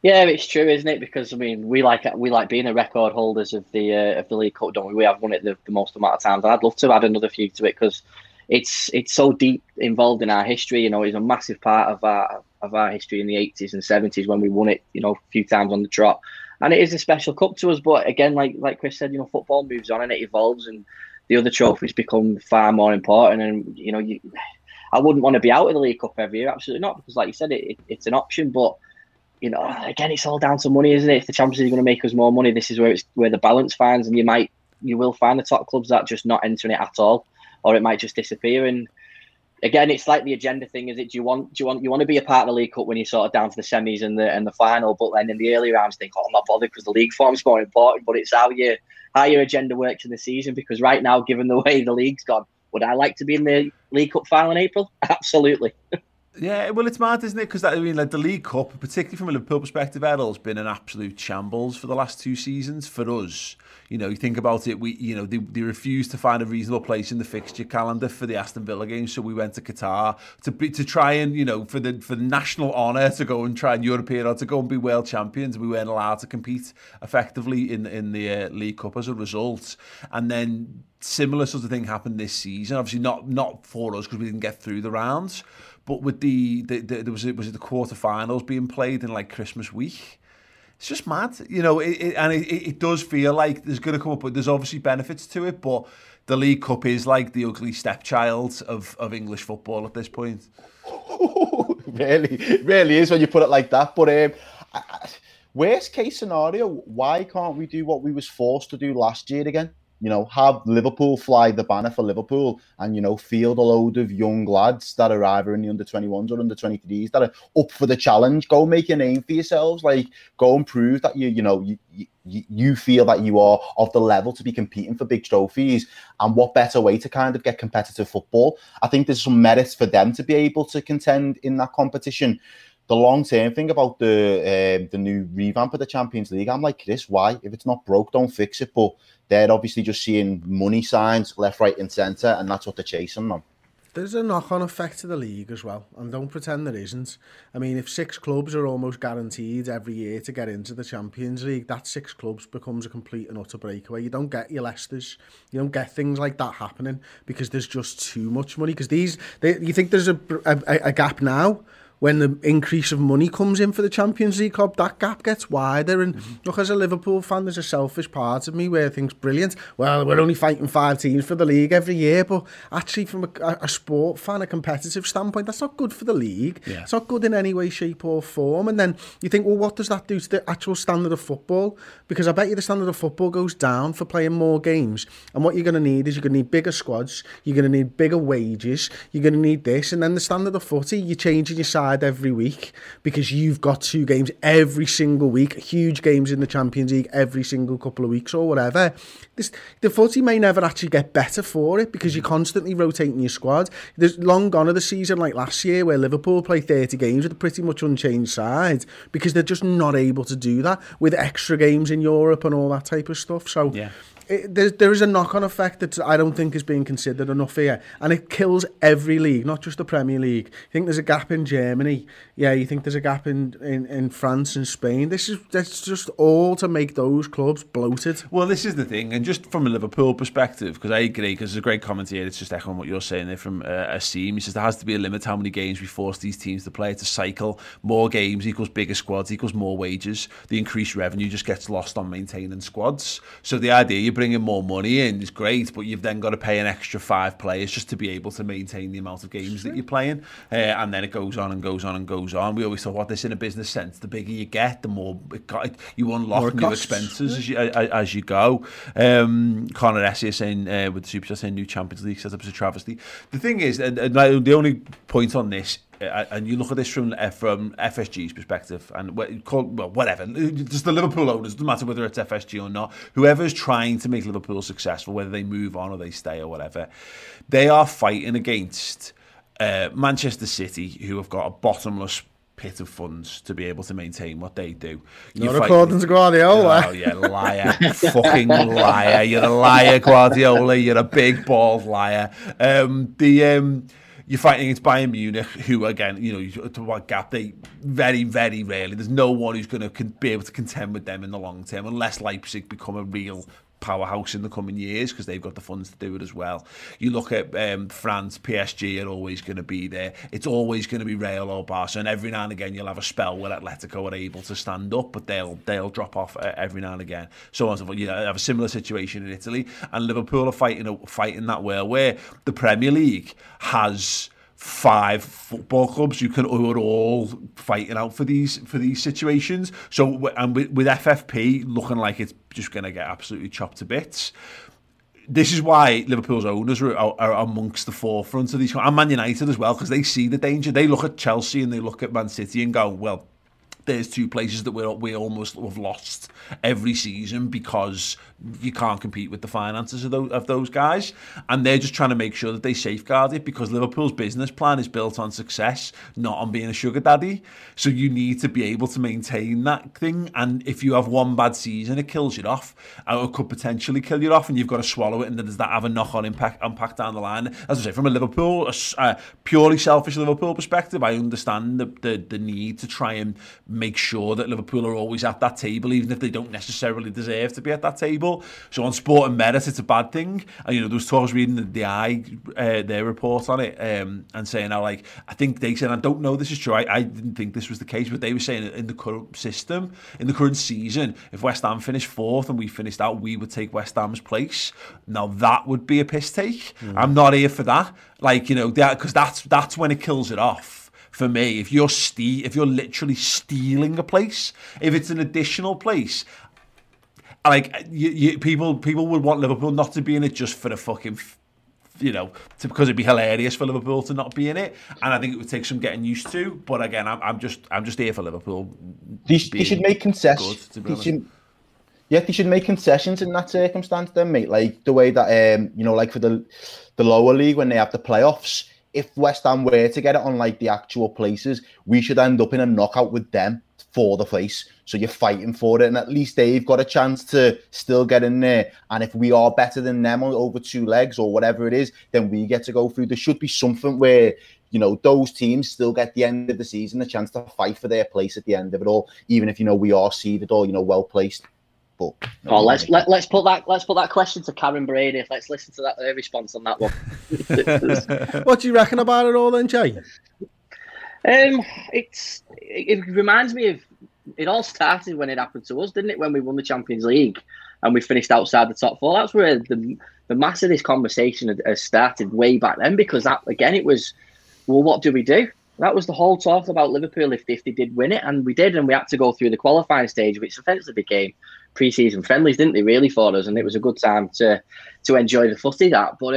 Yeah, it's true, isn't it? Because I mean, we like being the record holders of the League Cup, don't we? We have won it the most amount of times. I'd love to add another few to it because it's so deep involved in our history. You know, it's a massive part of our history in the 80s and 70s when we won it. You know, a few times on the trot, and it is a special cup to us. But again, like Chris said, you know, football moves on and it evolves, and the other trophies become far more important. And you know, I wouldn't want to be out of the League Cup every year, absolutely not, because like you said, it's an option, but. You know, again, it's all down to money, isn't it? If the Champions League is going to make us more money, this is where the balance finds, and you will find the top clubs that just not entering it at all, or it might just disappear. And again, it's like the agenda thing. Is it? You want to be a part of the League Cup when you're sort of down to the semis and the final, but then in the early rounds, think, I'm not bothered because the league form's more important. But it's how your agenda works in the season. Because right now, given the way the league's gone, would I like to be in the League Cup final in April? Absolutely. Yeah, well, it's mad, isn't it? Because I mean, like the League Cup, particularly from a Liverpool perspective, Errol's been an absolute shambles for the last 2 seasons for us. You know, you think about it, they refused to find a reasonable place in the fixture calendar for the Aston Villa game, so we went to Qatar to try and, you know, for the national honour to go and try and European or to go and be world champions. We weren't allowed to compete effectively in the League Cup as a result, and then similar sort of thing happened this season. Obviously, not for us because we didn't get through the rounds. But with there was the quarterfinals being played in like Christmas week, it's just mad, you know. It does feel like there's going to come up, but there's obviously benefits to it. But the League Cup is like the ugly stepchild of English football at this point. really is when you put it like that. But worst case scenario, why can't we do what we was forced to do last year again? You know, have Liverpool fly the banner for Liverpool and, you know, field a load of young lads that are either in the under-21s or under-23s that are up for the challenge. Go make a name for yourselves. Like, go and prove that you feel that you are of the level to be competing for big trophies. And what better way to kind of get competitive football? I think there's some merits for them to be able to contend in that competition. The long-term thing about the new revamp of the Champions League, I'm like, Chris, why? If it's not broke, don't fix it. But they're obviously just seeing money signs left, right and centre, and that's what they're chasing them. There's a knock-on effect to the league as well, and don't pretend there isn't. I mean, if 6 clubs are almost guaranteed every year to get into the Champions League, that 6 clubs becomes a complete and utter breakaway. You don't get your Leicesters, you don't get things like that happening because there's just too much money. Because you think there's a gap now. When the increase of money comes in for the Champions League club, that gap gets wider. And look, as a Liverpool fan, there's a selfish part of me where I think's brilliant. Well, we're only fighting 5 teams for the league every year, but actually from a sport fan, a competitive standpoint, that's not good for the league. Yeah. It's not good in any way, shape or form. And then you think, well, what does that do to the actual standard of football? Because I bet you the standard of football goes down for playing more games. And what you're going to need is you're going to need bigger squads, you're going to need bigger wages, you're going to need this, and then the standard of footy, you're changing your side every week because you've got 2 games every single week, huge games in the Champions League every single couple of weeks or whatever. The footy may never actually get better for it because you're constantly rotating your squad. There's long gone of the season like last year where Liverpool play 30 games with a pretty much unchanged side because they're just not able to do that with extra games in Europe and all that type of stuff. So yeah. There is a knock-on effect that I don't think is being considered enough here, and it kills every league, not just the Premier League. You think there's a gap in Germany, yeah, you think there's a gap in France and Spain. That's just all to make those clubs bloated. Well, this is the thing, and just from a Liverpool perspective, because I agree, because there's a great comment here, it's just echoing what you're saying there from Asim. He says there has to be a limit how many games we force these teams to play. It's a cycle. More games equals bigger squads equals more wages. The increased revenue just gets lost on maintaining squads. So the idea you bringing more money in is great, but you've then got to pay an extra 5 players just to be able to maintain the amount of games that you're playing, and then it goes on and goes on and goes on. We always talk about this in a business sense. The bigger you get, the more you unlock new expenses as you go. Connor Essie saying with the Super Chat saying new Champions League setup is a travesty. The thing is, and the only point on this, and you look at this from FSG's perspective, and whatever, just the Liverpool owners, doesn't matter whether it's FSG or not, whoever's trying to make Liverpool successful, whether they move on or they stay or whatever, they are fighting against Manchester City, who have got a bottomless pit of funds to be able to maintain what they do. Not according to Guardiola. Oh, yeah, liar. Fucking liar. You're a liar, Guardiola. You're a big, bald liar. you're fighting against Bayern Munich, who again, you to what gap they very, very rarely. There's no one who's going to be able to contend with them in the long term, unless Leipzig become a real powerhouse in the coming years, because they've got the funds to do it as well. You look at France, PSG are always going to be there. It's always going to be Real or Barca, and every now and again you'll have a spell where Atletico are able to stand up, but they'll drop off every now and again. So on and so forth. You have a similar situation in Italy, and Liverpool are fighting that world where the Premier League has 5 football clubs who are all fighting out for these situations. So, and with FFP looking like it's just going to get absolutely chopped to bits, this is why Liverpool's owners are amongst the forefront of these, and Man United as well, because they see the danger. They look at Chelsea and they look at Man City and go, well, there's 2 places that we almost have lost every season because you can't compete with the finances of those guys, and they're just trying to make sure that they safeguard it, because Liverpool's business plan is built on success, not on being a sugar daddy. So you need to be able to maintain that thing, and if you have one bad season, it kills you off, or it could potentially kill you off, and you've got to swallow it, and does that have a knock-on impact down the line? As I say, from a purely selfish Liverpool perspective, I understand the need to try and make sure that Liverpool are always at that table, even if they don't necessarily deserve to be at that table. So on sport and merit, it's a bad thing. And there was talks reading the Eye, their report on it, and saying how, like, I think they said, I don't know this is true, I didn't think this was the case, but they were saying in the current system, in the current season, if West Ham finished 4th and we finished out, we would take West Ham's place. Now that would be a piss take. I'm not here for that. Like, because that's when it kills it off. For me, if you're literally stealing a place, if it's an additional place, like people would want Liverpool not to be in it just for the fucking, because it'd be hilarious for Liverpool to not be in it, and I think it would take some getting used to. But again, I'm just here for Liverpool. They should make concessions. They should make concessions in that circumstance, then, mate. Like the way that like for the lower league when they have the playoffs. If West Ham were to get it on like the actual places, we should end up in a knockout with them for the place. So you're fighting for it, and at least they've got a chance to still get in there. And if we are better than them over 2 legs or whatever it is, then we get to go through. There should be something where, those teams still get the end of the season a chance to fight for their place at the end of it all, even if, we are seeded or, well placed. Let's put that question to Karen Brady. Let's listen to that response on that one. What do you reckon about it all then, Jay? It reminds me of, it all started when it happened to us, didn't it? When we won the Champions League and we finished outside the top 4. That's where the mass of this conversation has started way back then, because that, again, it was, well, what do we do? That was the whole talk about Liverpool if they did win it, and we did, and we had to go through the qualifying stage, which effectively became pre-season friendlies, didn't they, really, for us? And it was a good time to enjoy the footy, that. But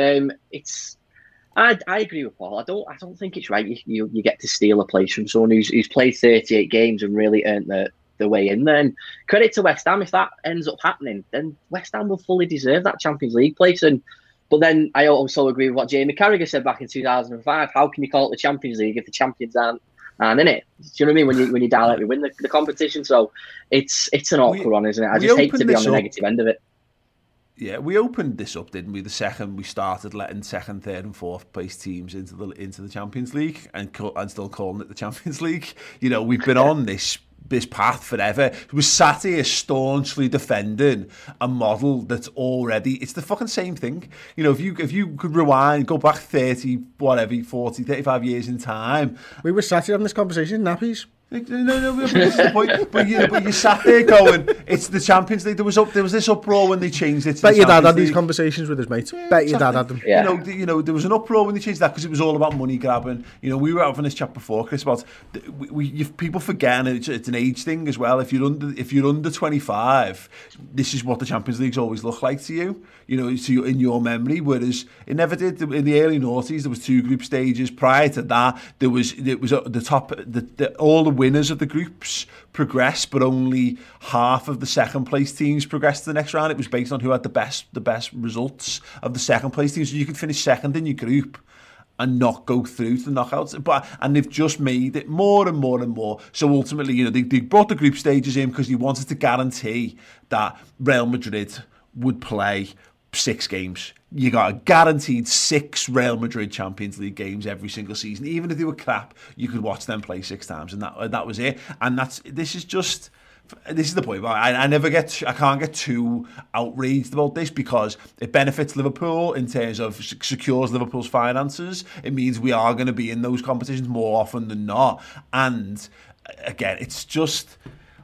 I agree with Paul. I don't think it's right. You get to steal a place from someone who's played 38 games and really earned the way in there. And credit to West Ham, if that ends up happening, then West Ham will fully deserve that Champions League place. But then I also agree with what Jamie Carragher said back in 2005. How can you call it the Champions League if the champions aren't in it? Do you know what I mean? When you directly win the competition. So it's an awkward one, isn't it? I just hate to be on the negative end of it. Yeah, we opened this up, didn't we? The second we started letting 2nd, 3rd, and 4th place teams into the Champions League and still calling it the Champions League. We've been on this path forever. We sat here staunchly defending a model that's already, it's the fucking same thing. If you could rewind, go back 30, 40, 35 years in time. We were sat here having this conversation in nappies. No, that's the point. But you sat there going, it's the Champions League. There was this uproar when they changed it to Bet the your dad had League. these conversations with his mates. Bet your dad had them. Yeah. There was an uproar when they changed that because it was all about money grabbing. We were having this chat before, Chris, about people forget, and it's an age thing as well. If you're under 25, this is what the Champions League's always looked like to you. In your memory, whereas it never did. In the early noughties, there was 2 group stages. Prior to that, it was the top. All the winners of the groups progressed, but only half of the 2nd place teams progressed to the next round. It was based on who had the best results of the 2nd place teams. So you could finish 2nd in your group and not go through to the knockouts. And they've just made it more and more and more. So ultimately, they brought the group stages in because they wanted to guarantee that Real Madrid would play 6 games. you got a guaranteed 6 Real Madrid Champions League games every single season. Even if they were crap, you could watch them play 6 times, and that was it. And this is the point. I can't get too outraged about this because it benefits Liverpool in terms of secures Liverpool's finances. It means we are going to be in those competitions more often than not. And again, it's just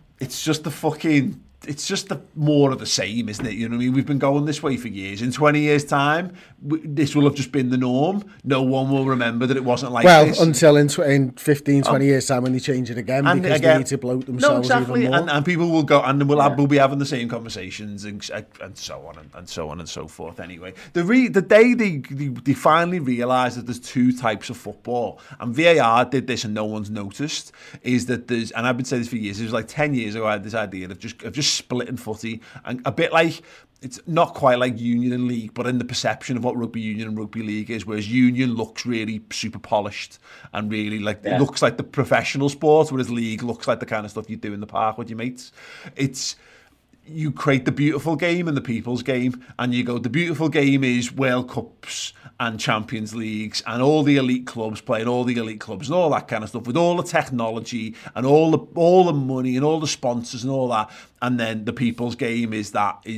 the more of the same, isn't it? You know what I mean? We've been going this way for years. In 20 years' time, this will have just been the norm. No one will remember that it wasn't like this. Well, until in 15, 20 years' time when they change it again, because they need to bloat themselves even more. And people will go, and we'll be having the same conversations and so on and so on and so forth. Anyway, the day they finally realised that there's 2 types of football, and VAR did this and no one's noticed, is that there's, and I've been saying this for years, it was like 10 years ago I had this idea of just splitting footy, and a bit like, it's not quite like Union and League, but in the perception of what Rugby Union and Rugby League is, whereas Union looks really super polished and really like, it looks like the professional sport, whereas League looks like the kind of stuff you do in the park with your mates. You create the beautiful game and the people's game, and you go, the beautiful game is World Cups and Champions Leagues and all the elite clubs playing all the elite clubs and all that kind of stuff with all the technology and all the money and all the sponsors and all that. And then the people's game is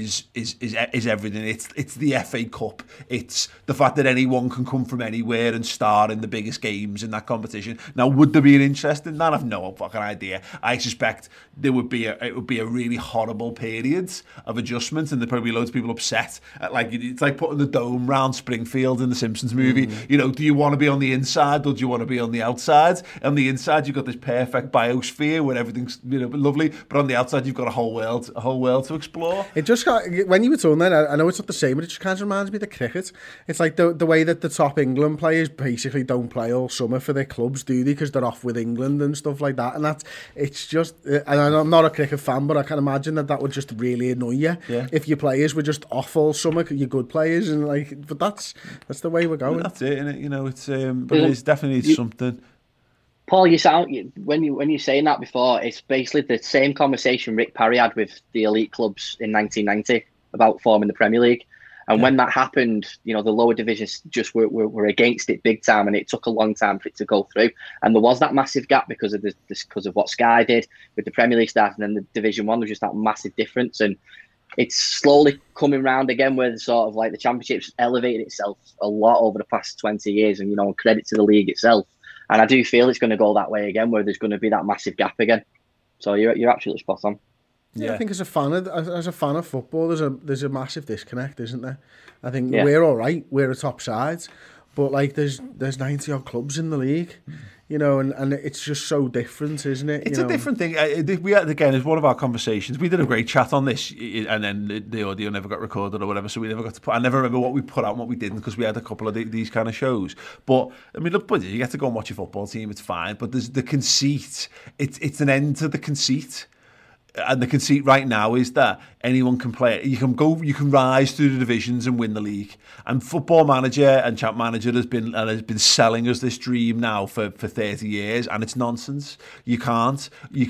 everything. It's the FA Cup. It's the fact that anyone can come from anywhere and star in the biggest games in that competition. Now, would there be an interest in that? I've no fucking idea. I suspect it would be a really horrible period of adjustment, and there'd probably be loads of people upset. It's like putting the dome round Springfield in the Simpsons movie. You know, do you want to be on the inside or do you want to be on the outside? On the inside, you've got this perfect biosphere where everything's lovely, but on the outside, you've got a whole world to explore. It just when you were talking then, I know it's not the same, but it just kind of reminds me of the cricket. It's like the way that the top England players basically don't play all summer for their clubs, do they? Because they're off with England and stuff like that. And it's just, and I'm not a cricket fan, but I can imagine that would just really annoy you if your players were just off all summer, your good players, and but that's the way we're going. That's it, innit? You know, it's but it's definitely something. Paul, when you're saying that before, it's basically the same conversation Rick Parry had with the elite clubs in 1990 about forming the Premier League. And when that happened, you know, the lower divisions just were against it big time, and it took a long time for it to go through. And there was that massive gap because of what Sky did with the Premier League starting, and then the Division 1, there was just that massive difference. And it's slowly coming round again, where the sort of like the Championship's elevated itself a lot over the past 20 years, and, you know, credit to the league itself. And I do feel it's going to go that way again, where there's going to be that massive gap again. So you're absolutely spot on. Yeah, I think as a fan of football, there's a massive disconnect, isn't there? I think we're all right, we're a top side, but like there's 90 odd clubs in the league, you know, and it's just so different, isn't it? It's a different thing. We had, again, as one of our conversations, we did a great chat on this, and then the audio never got recorded or whatever, so we never got to put. I never remember what we put out and what we didn't, because we had a couple of these kind of shows. But I mean, look, you get to go and watch your football team, it's fine. But there's the conceit. It's an end to the conceit. And the conceit right now is that anyone can play. You can rise through the divisions and win the league. And Football Manager and Champ Manager has been selling us this dream now for 30 years, and it's nonsense. You can't.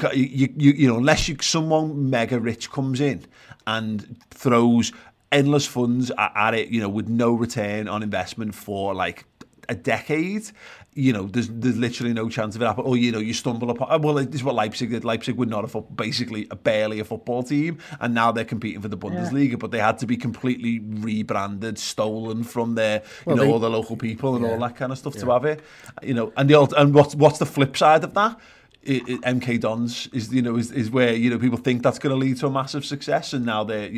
You know, unless someone mega rich comes in and throws endless funds at it, you know, with no return on investment for like a decade. You know, there's literally no chance of it happening. Or, you know, you stumble upon... Well, this is what Leipzig did. Leipzig were not basically barely a football team, and now they're competing for the Bundesliga, but they had to be completely rebranded, stolen from their, all the local people and all that kind of stuff to have it. You know, and what's the flip side of that? MK Dons is where, you know, people think that's going to lead to a massive success, and now they're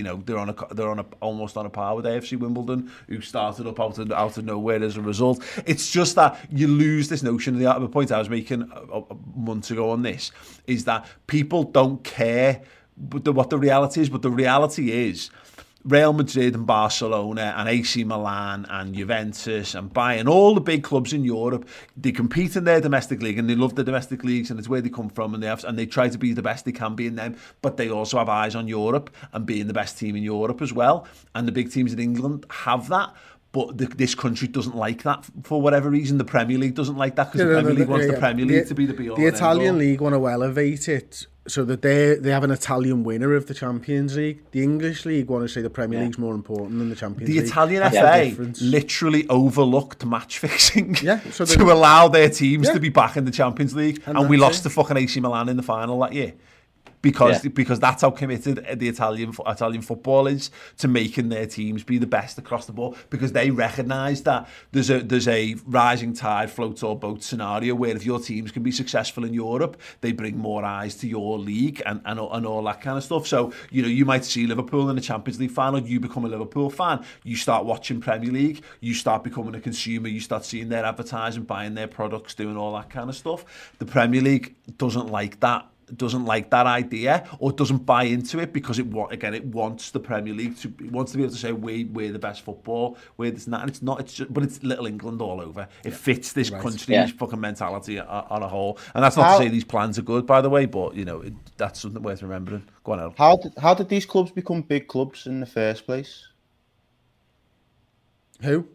almost on a par with AFC Wimbledon, who started up out of nowhere as a result. It's just that you lose this notion. The point I was making months ago on this is that people don't care what the reality is, but the reality is Real Madrid and Barcelona and AC Milan and Juventus and Bayern, all the big clubs in Europe, they compete in their domestic league, and they love the domestic leagues, and it's where they come from, and they try to be the best they can be in them, but they also have eyes on Europe and being the best team in Europe as well. And the big teams in England have that. but this country doesn't like that for whatever reason. The Premier League doesn't like that because the Premier League wants the Premier League to be the be-all. The Italian league want to elevate it so that they have an Italian winner of the Champions League. The English league want to say the Premier League's more important than the Champions League. The Italian FA literally overlooked match fixing so to allow their teams to be back in the Champions League, and we lost to fucking AC Milan in the final that year. Because that's how committed the Italian football is to making their teams be the best across the board, because they recognise that there's a rising tide floats all boats scenario where if your teams can be successful in Europe, they bring more eyes to your league and all that kind of stuff. So, you might see Liverpool in the Champions League final, you become a Liverpool fan, you start watching Premier League, you start becoming a consumer, you start seeing their advertising, buying their products, doing all that kind of stuff. The Premier League doesn't like that idea, or doesn't buy into it, because it wants the Premier League to be able to say we're the best football, where it's not, and it's not, it's just, but it's Little England all over. It fits this country's fucking mentality on a whole, and that's not to say these plans are good, by the way, but that's something worth remembering. Go on, Al. How did these clubs become big clubs in the first place? Who?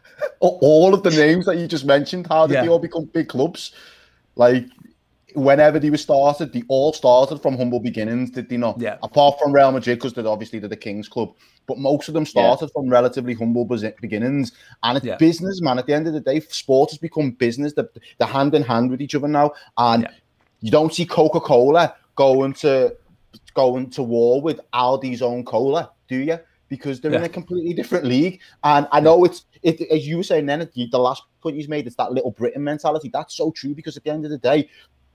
All of the names that you just mentioned, how did they all become big clubs? Like, whenever they were started, they all started from humble beginnings, did they not? Yeah. Apart from Real Madrid, because they're the King's Club. But most of them started from relatively humble beginnings. And it's business, man. At the end of the day, sport has become business. They're hand in hand with each other now. And you don't see Coca-Cola going to war with Aldi's own cola, do you? Because they're in a completely different league. And I know it's as you were saying then, the last point you made, it's that Little Britain mentality. That's so true, because at the end of the day,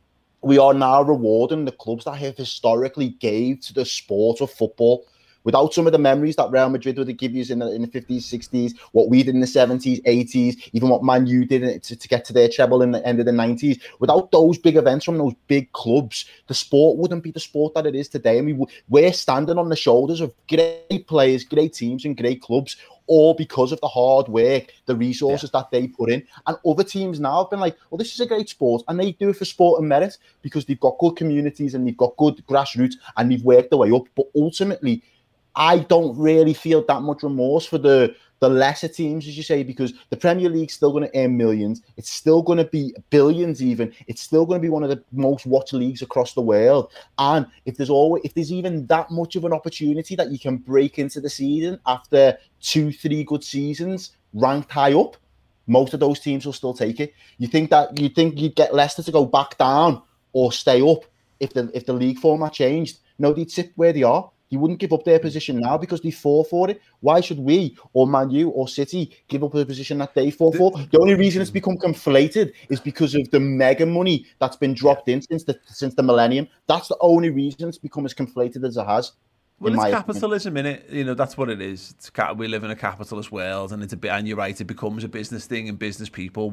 we are now rewarding the clubs that have historically gave to the sport of football. Without some of the memories that Real Madrid would give you in the 50s, 60s, what we did in the 70s, 80s, even what Man U did to get to their treble in the end of the 90s. Without those big events from those big clubs, the sport wouldn't be the sport that it is today. And we're standing on the shoulders of great players, great teams and great clubs, all because of the hard work, the resources that they put in. And other teams now have been like, well, this is a great sport. And they do it for sport and merit, because they've got good communities and they've got good grassroots and they've worked their way up. But ultimately, I don't really feel that much remorse for the lesser teams, as you say, because the Premier League's still going to earn millions. It's still going to be billions even. It's still going to be one of the most watched leagues across the world. And if there's even that much of an opportunity that you can break into the season after 2-3 good seasons, ranked high up, most of those teams will still take it. You think you'd get Leicester to go back down or stay up if the league format changed? No, they'd sit where they are. He wouldn't give up their position now because they fought for it. Why should we, or Man U, or City, give up the position that they fought for? The only reason it's become conflated is because of the mega money that's been dropped in since the millennium. That's the only reason it's become as conflated as it has. Well, it's capitalism, innit? That's what it is. We live in a capitalist world, and and you're right, it becomes a business thing, and business people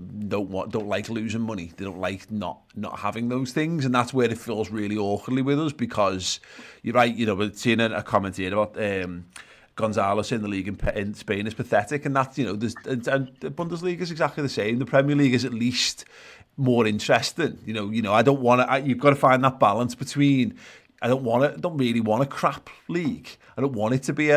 don't like losing money. They don't like not having those things, and that's where it feels really awkwardly with us, because you're right. We're seeing a comment here about Gonzalez in the league in Spain is pathetic, and that's and the Bundesliga is exactly the same. The Premier League is at least more interesting. I don't want to. You've got to find that balance between. I don't really want a crap league. I don't want it to be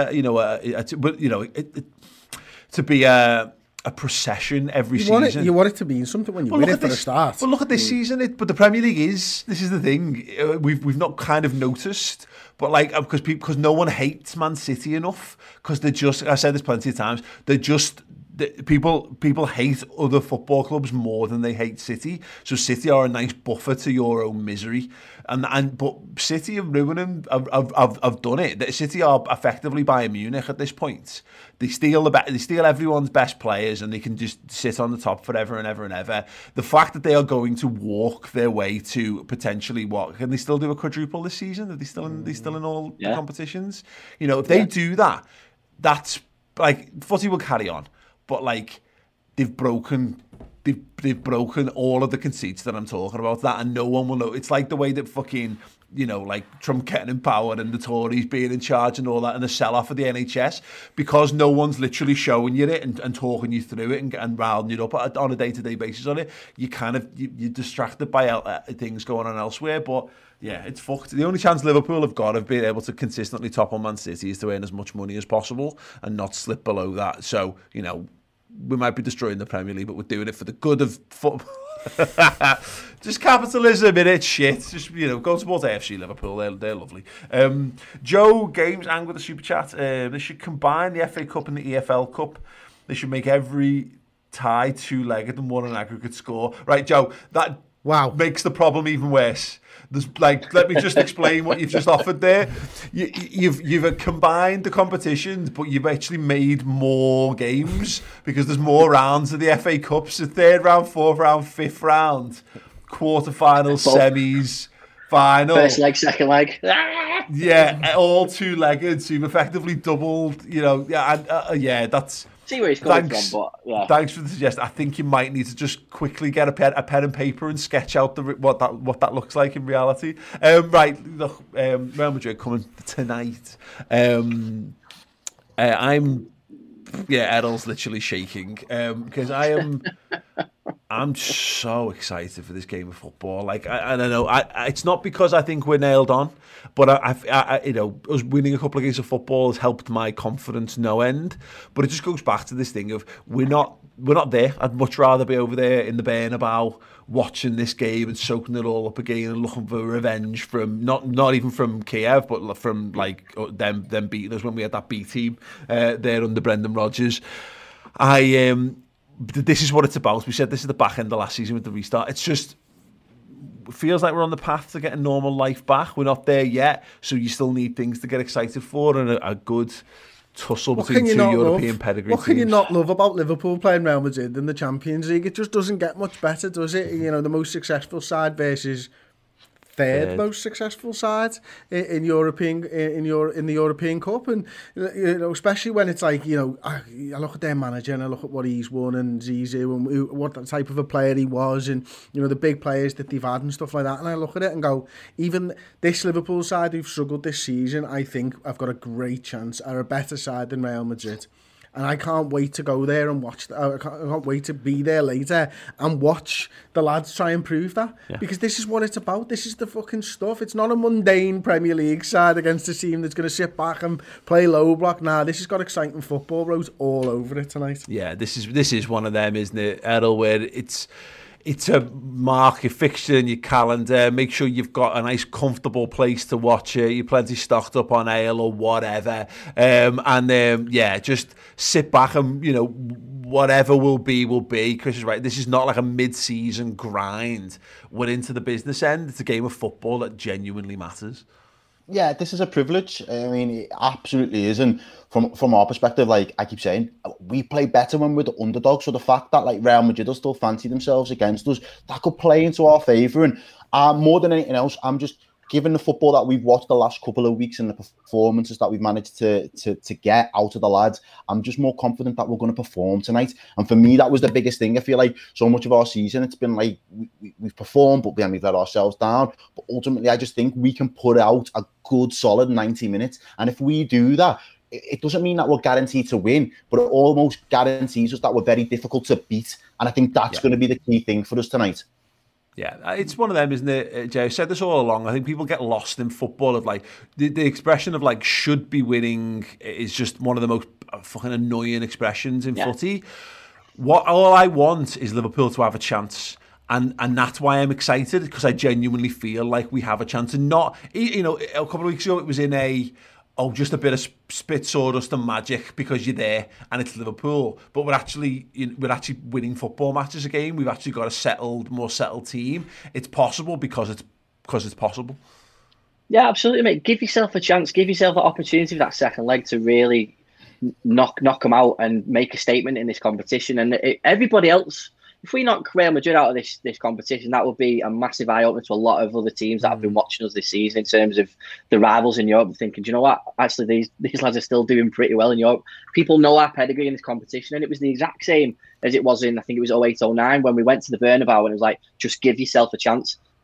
to be a procession every season. You want it to mean something when you win it for a start. Well, look at this season. But the Premier League this is the thing. We've not kind of noticed, but because no one hates Man City enough, because they're just. I said this plenty of times. They're just. People hate other football clubs more than they hate City. So City are a nice buffer to your own misery, but City have ruined them. Have done it. City are effectively Bayern Munich at this point. They steal everyone's best players, and they can just sit on the top forever and ever and ever. The fact that they are going to walk their way to potentially can they still do a quadruple this season? Are they still in all the competitions? If they do that, that's like footy will carry on. But they've broken all of the conceits that I'm talking about. That, and no one will know. It's like the way that fucking you know, like Trump getting in power and the Tories being in charge and all that, and the sell-off of the NHS, because no one's literally showing you it and talking you through it and rounding you up on a day-to-day basis on it. You're distracted by things going on elsewhere. But yeah, it's fucked. The only chance Liverpool have got of being able to consistently top on Man City is to earn as much money as possible and not slip below that. So, you know, we might be destroying the Premier League, but we're doing it for the good of football. Just capitalism in it, shit. Just, you know, go towards AFC Liverpool. They're lovely. Joe Games and with the super chat. They should combine the FA Cup and the EFL Cup. They should make every tie two-legged and one an aggregate score. Right, Joe. That makes the problem even worse. There's let me just explain what you've just offered there. You've combined the competitions, but you've actually made more games because there's more rounds of the FA Cups. So 3rd round, 4th round, 5th round, quarterfinals, semis, final. First leg, second leg. Yeah, all two-legged. So you've effectively doubled. You know, yeah, that's. See where he's coming from, but yeah. Thanks for the suggestion. I think you might need to just quickly get a pen and paper and sketch out what that looks like in reality. Right, look, Real Madrid coming tonight. Errol's literally shaking because I'm so excited for this game of football. Like, I don't know. It's not because I think we're nailed on, but I you know, us winning a couple of games of football has helped my confidence no end. But it just goes back to this thing of we're not there. I'd much rather be over there in the Bernabeu watching this game and soaking it all up again and looking for revenge from not even from Kiev, but from like them beating us when we had that B team there under Brendan Rodgers. This is what it's about. We said this is the back end of last season with the restart. It's just feels like we're on the path to getting normal life back. We're not there yet, so you still need things to get excited for and a good tussle between two European pedigree teams. What can you not love about Liverpool playing Real Madrid in the Champions League? It just doesn't get much better, does it? You know, the most successful side versus third most successful side in the European Cup, and you know, especially when it's like, you know, I look at their manager and I look at what he's won and Zizou and what type of a player he was, and you know, the big players that they've had and stuff like that, and I look at it and go, even this Liverpool side who've struggled this season, I think I've got a great chance, are a better side than Real Madrid. And I can't wait to go there and watch. I can't wait to be there later and watch the lads try and prove that. Yeah. Because this is what it's about. This is the fucking stuff. It's not a mundane Premier League side against a team that's going to sit back and play low block. Nah, this has got exciting football roads all over it tonight. Yeah, this is one of them, isn't it, Errol, where it's a mark your fixture in your calendar. Make sure you've got a nice, comfortable place to watch it. You're plenty stocked up on ale or whatever. Just sit back and, you know, whatever will be. Chris is right. This is not like a mid-season grind. We're into the business end. It's a game of football that genuinely matters. Yeah, this is a privilege. I mean, it absolutely is. And from our perspective, like I keep saying, we play better when we're the underdog. So the fact that like Real Madrid will still fancy themselves against us, that could play into our favour. And more than anything else, I'm just, given the football that we've watched the last couple of weeks and the performances that we've managed to get out of the lads, I'm just more confident that we're going to perform tonight. And for me, that was the biggest thing. I feel like so much of our season, it's been like we've performed, but we've let ourselves down. But ultimately, I just think we can put out a good, solid 90 minutes. And if we do that, it doesn't mean that we're guaranteed to win, but it almost guarantees us that we're very difficult to beat. And I think that's going to be the key thing for us tonight. Yeah, it's one of them, isn't it, Jay? I've said this all along. I think people get lost in football of like the expression of like should be winning is just one of the most fucking annoying expressions in footy. All I want is Liverpool to have a chance. And that's why I'm excited, because I genuinely feel like we have a chance. And not, you know, a couple of weeks ago it was in just a bit of spit, sawdust and magic because you're there and it's Liverpool. But we're actually winning football matches again. We've actually got a more settled team. It's possible because it's possible. Yeah, absolutely, mate. Give yourself a chance. Give yourself an opportunity for that second leg to really knock them out and make a statement in this competition. And everybody else, if we knock Real Madrid out of this competition, that would be a massive eye-opener to a lot of other teams that have been watching us this season in terms of the rivals in Europe, thinking, do you know what? Actually, these lads are still doing pretty well in Europe. People know our pedigree in this competition, and it was the exact same as it was in, I think it was 08-09, when we went to the Bernabeu, and it was like, just give yourself a chance.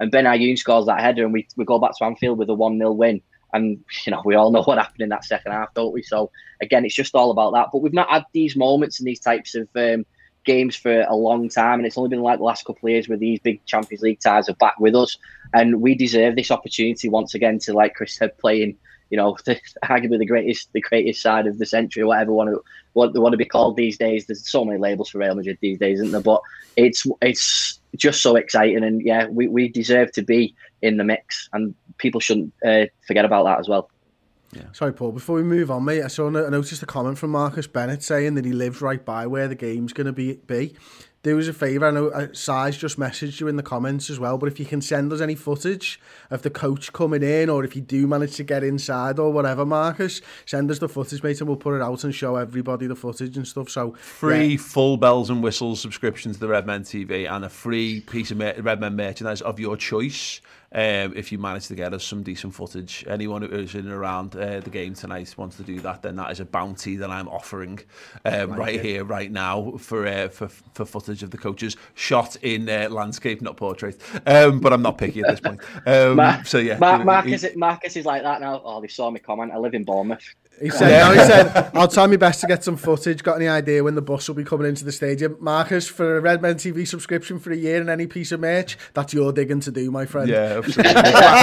and Ben Ayoun scores that header, and we go back to Anfield with a 1-0 win. And, we all know what happened in that second half, don't we? So, again, it's just all about that. But we've not had these moments and these types of games for a long time. And it's only been like the last couple of years where these big Champions League ties are back with us. And we deserve this opportunity once again to, like Chris said, play in, arguably the greatest side of the century, or whatever what they want to be called these days. There's so many labels for Real Madrid these days, isn't there? But it's just so exciting. And, yeah, we deserve to be in the mix. And people shouldn't forget about that as well. Yeah. Sorry, Paul, before we move on, mate, I noticed a comment from Marcus Bennett saying that he lives right by where the game's going to be. Do us a favour, I know Sai's just messaged you in the comments as well, but if you can send us any footage of the coach coming in, or if you do manage to get inside or whatever, Marcus, send us the footage, mate, and we'll put it out and show everybody the footage and stuff. So free full bells and whistles subscription to the Redmen TV and a free piece of Redmen merchandise of your choice. If you manage to get us some decent footage, anyone who's in and around the game tonight wants to do that, then that is a bounty that I'm offering here, right now, for footage of the coaches shot in landscape, not portrait. But I'm not picky at this point. So yeah, Marcus is like that now. Oh, they saw me comment. I live in Bournemouth. He said, I'll try my best to get some footage. Got any idea when the bus will be coming into the stadium? Marcus, for a Redmen TV subscription for a year and any piece of merch, that's your digging to do, my friend. Yeah, absolutely.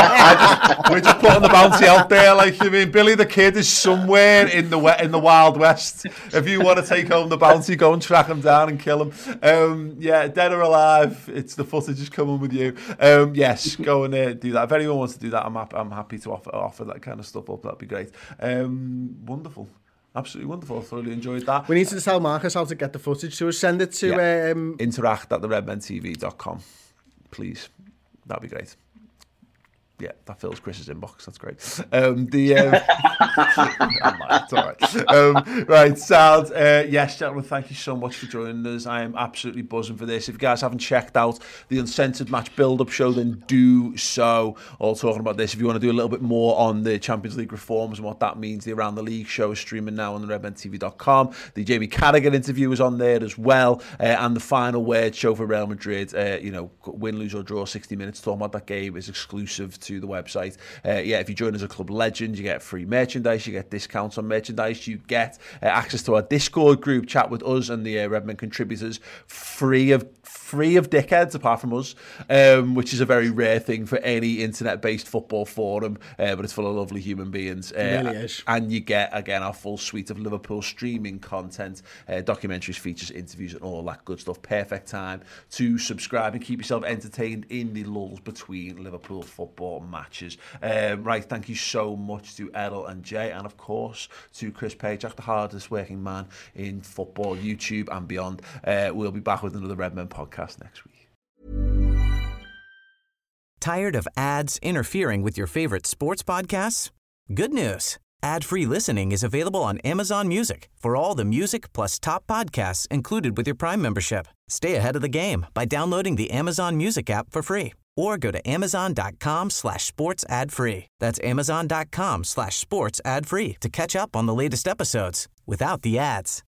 We're just putting the bounty out there. Billy the Kid is somewhere in the Wild West. If you want to take home the bounty, go and track him down and kill him. Dead or alive, it's the footage is coming with you. Yes, go and do that. If anyone wants to do that, I'm happy to offer that kind of stuff up. That'd be great. Wonderful. Absolutely wonderful. I thoroughly enjoyed that. We need to tell Marcus how to get the footage to us. Send it to interact@theredmentv.com, please. That'd be great. Yeah, that fills Chris's inbox. That's great. It's all right. Right, sound. Yes, gentlemen, thank you so much for joining us. I am absolutely buzzing for this. If you guys haven't checked out the Uncensored Match Build-Up Show, then do so. All talking about this. If you want to do a little bit more on the Champions League reforms and what that means, the Around the League show is streaming now on the redmentv.com. The Jamie Carragher interview is on there as well. And the Final Word show for Real Madrid, win, lose or draw, 60 minutes talking about that game, is exclusive to the website. If you join as a club legend, you get free merchandise, you get discounts on merchandise, you get access to our Discord group, chat with us and the Redmen contributors free of dickheads apart from us, which is a very rare thing for any internet-based football forum, but it's full of lovely human beings. It really is. And you get, again, our full suite of Liverpool streaming content, documentaries, features, interviews and all that good stuff. Perfect time to subscribe and keep yourself entertained in the lulls between Liverpool football matches. Right, thank you so much to Errol and Jay, and of course to Chris Pajak, the hardest working man in football, YouTube and beyond. We'll be back with another Redmen podcast next week. Tired of ads interfering with your favorite sports podcasts? Good news. Ad-free listening is available on Amazon Music for all the music plus top podcasts included with your Prime membership. Stay ahead of the game by downloading the Amazon Music app for free, or go to amazon.com/sports ad free. That's amazon.com/sports ad free to catch up on the latest episodes without the ads.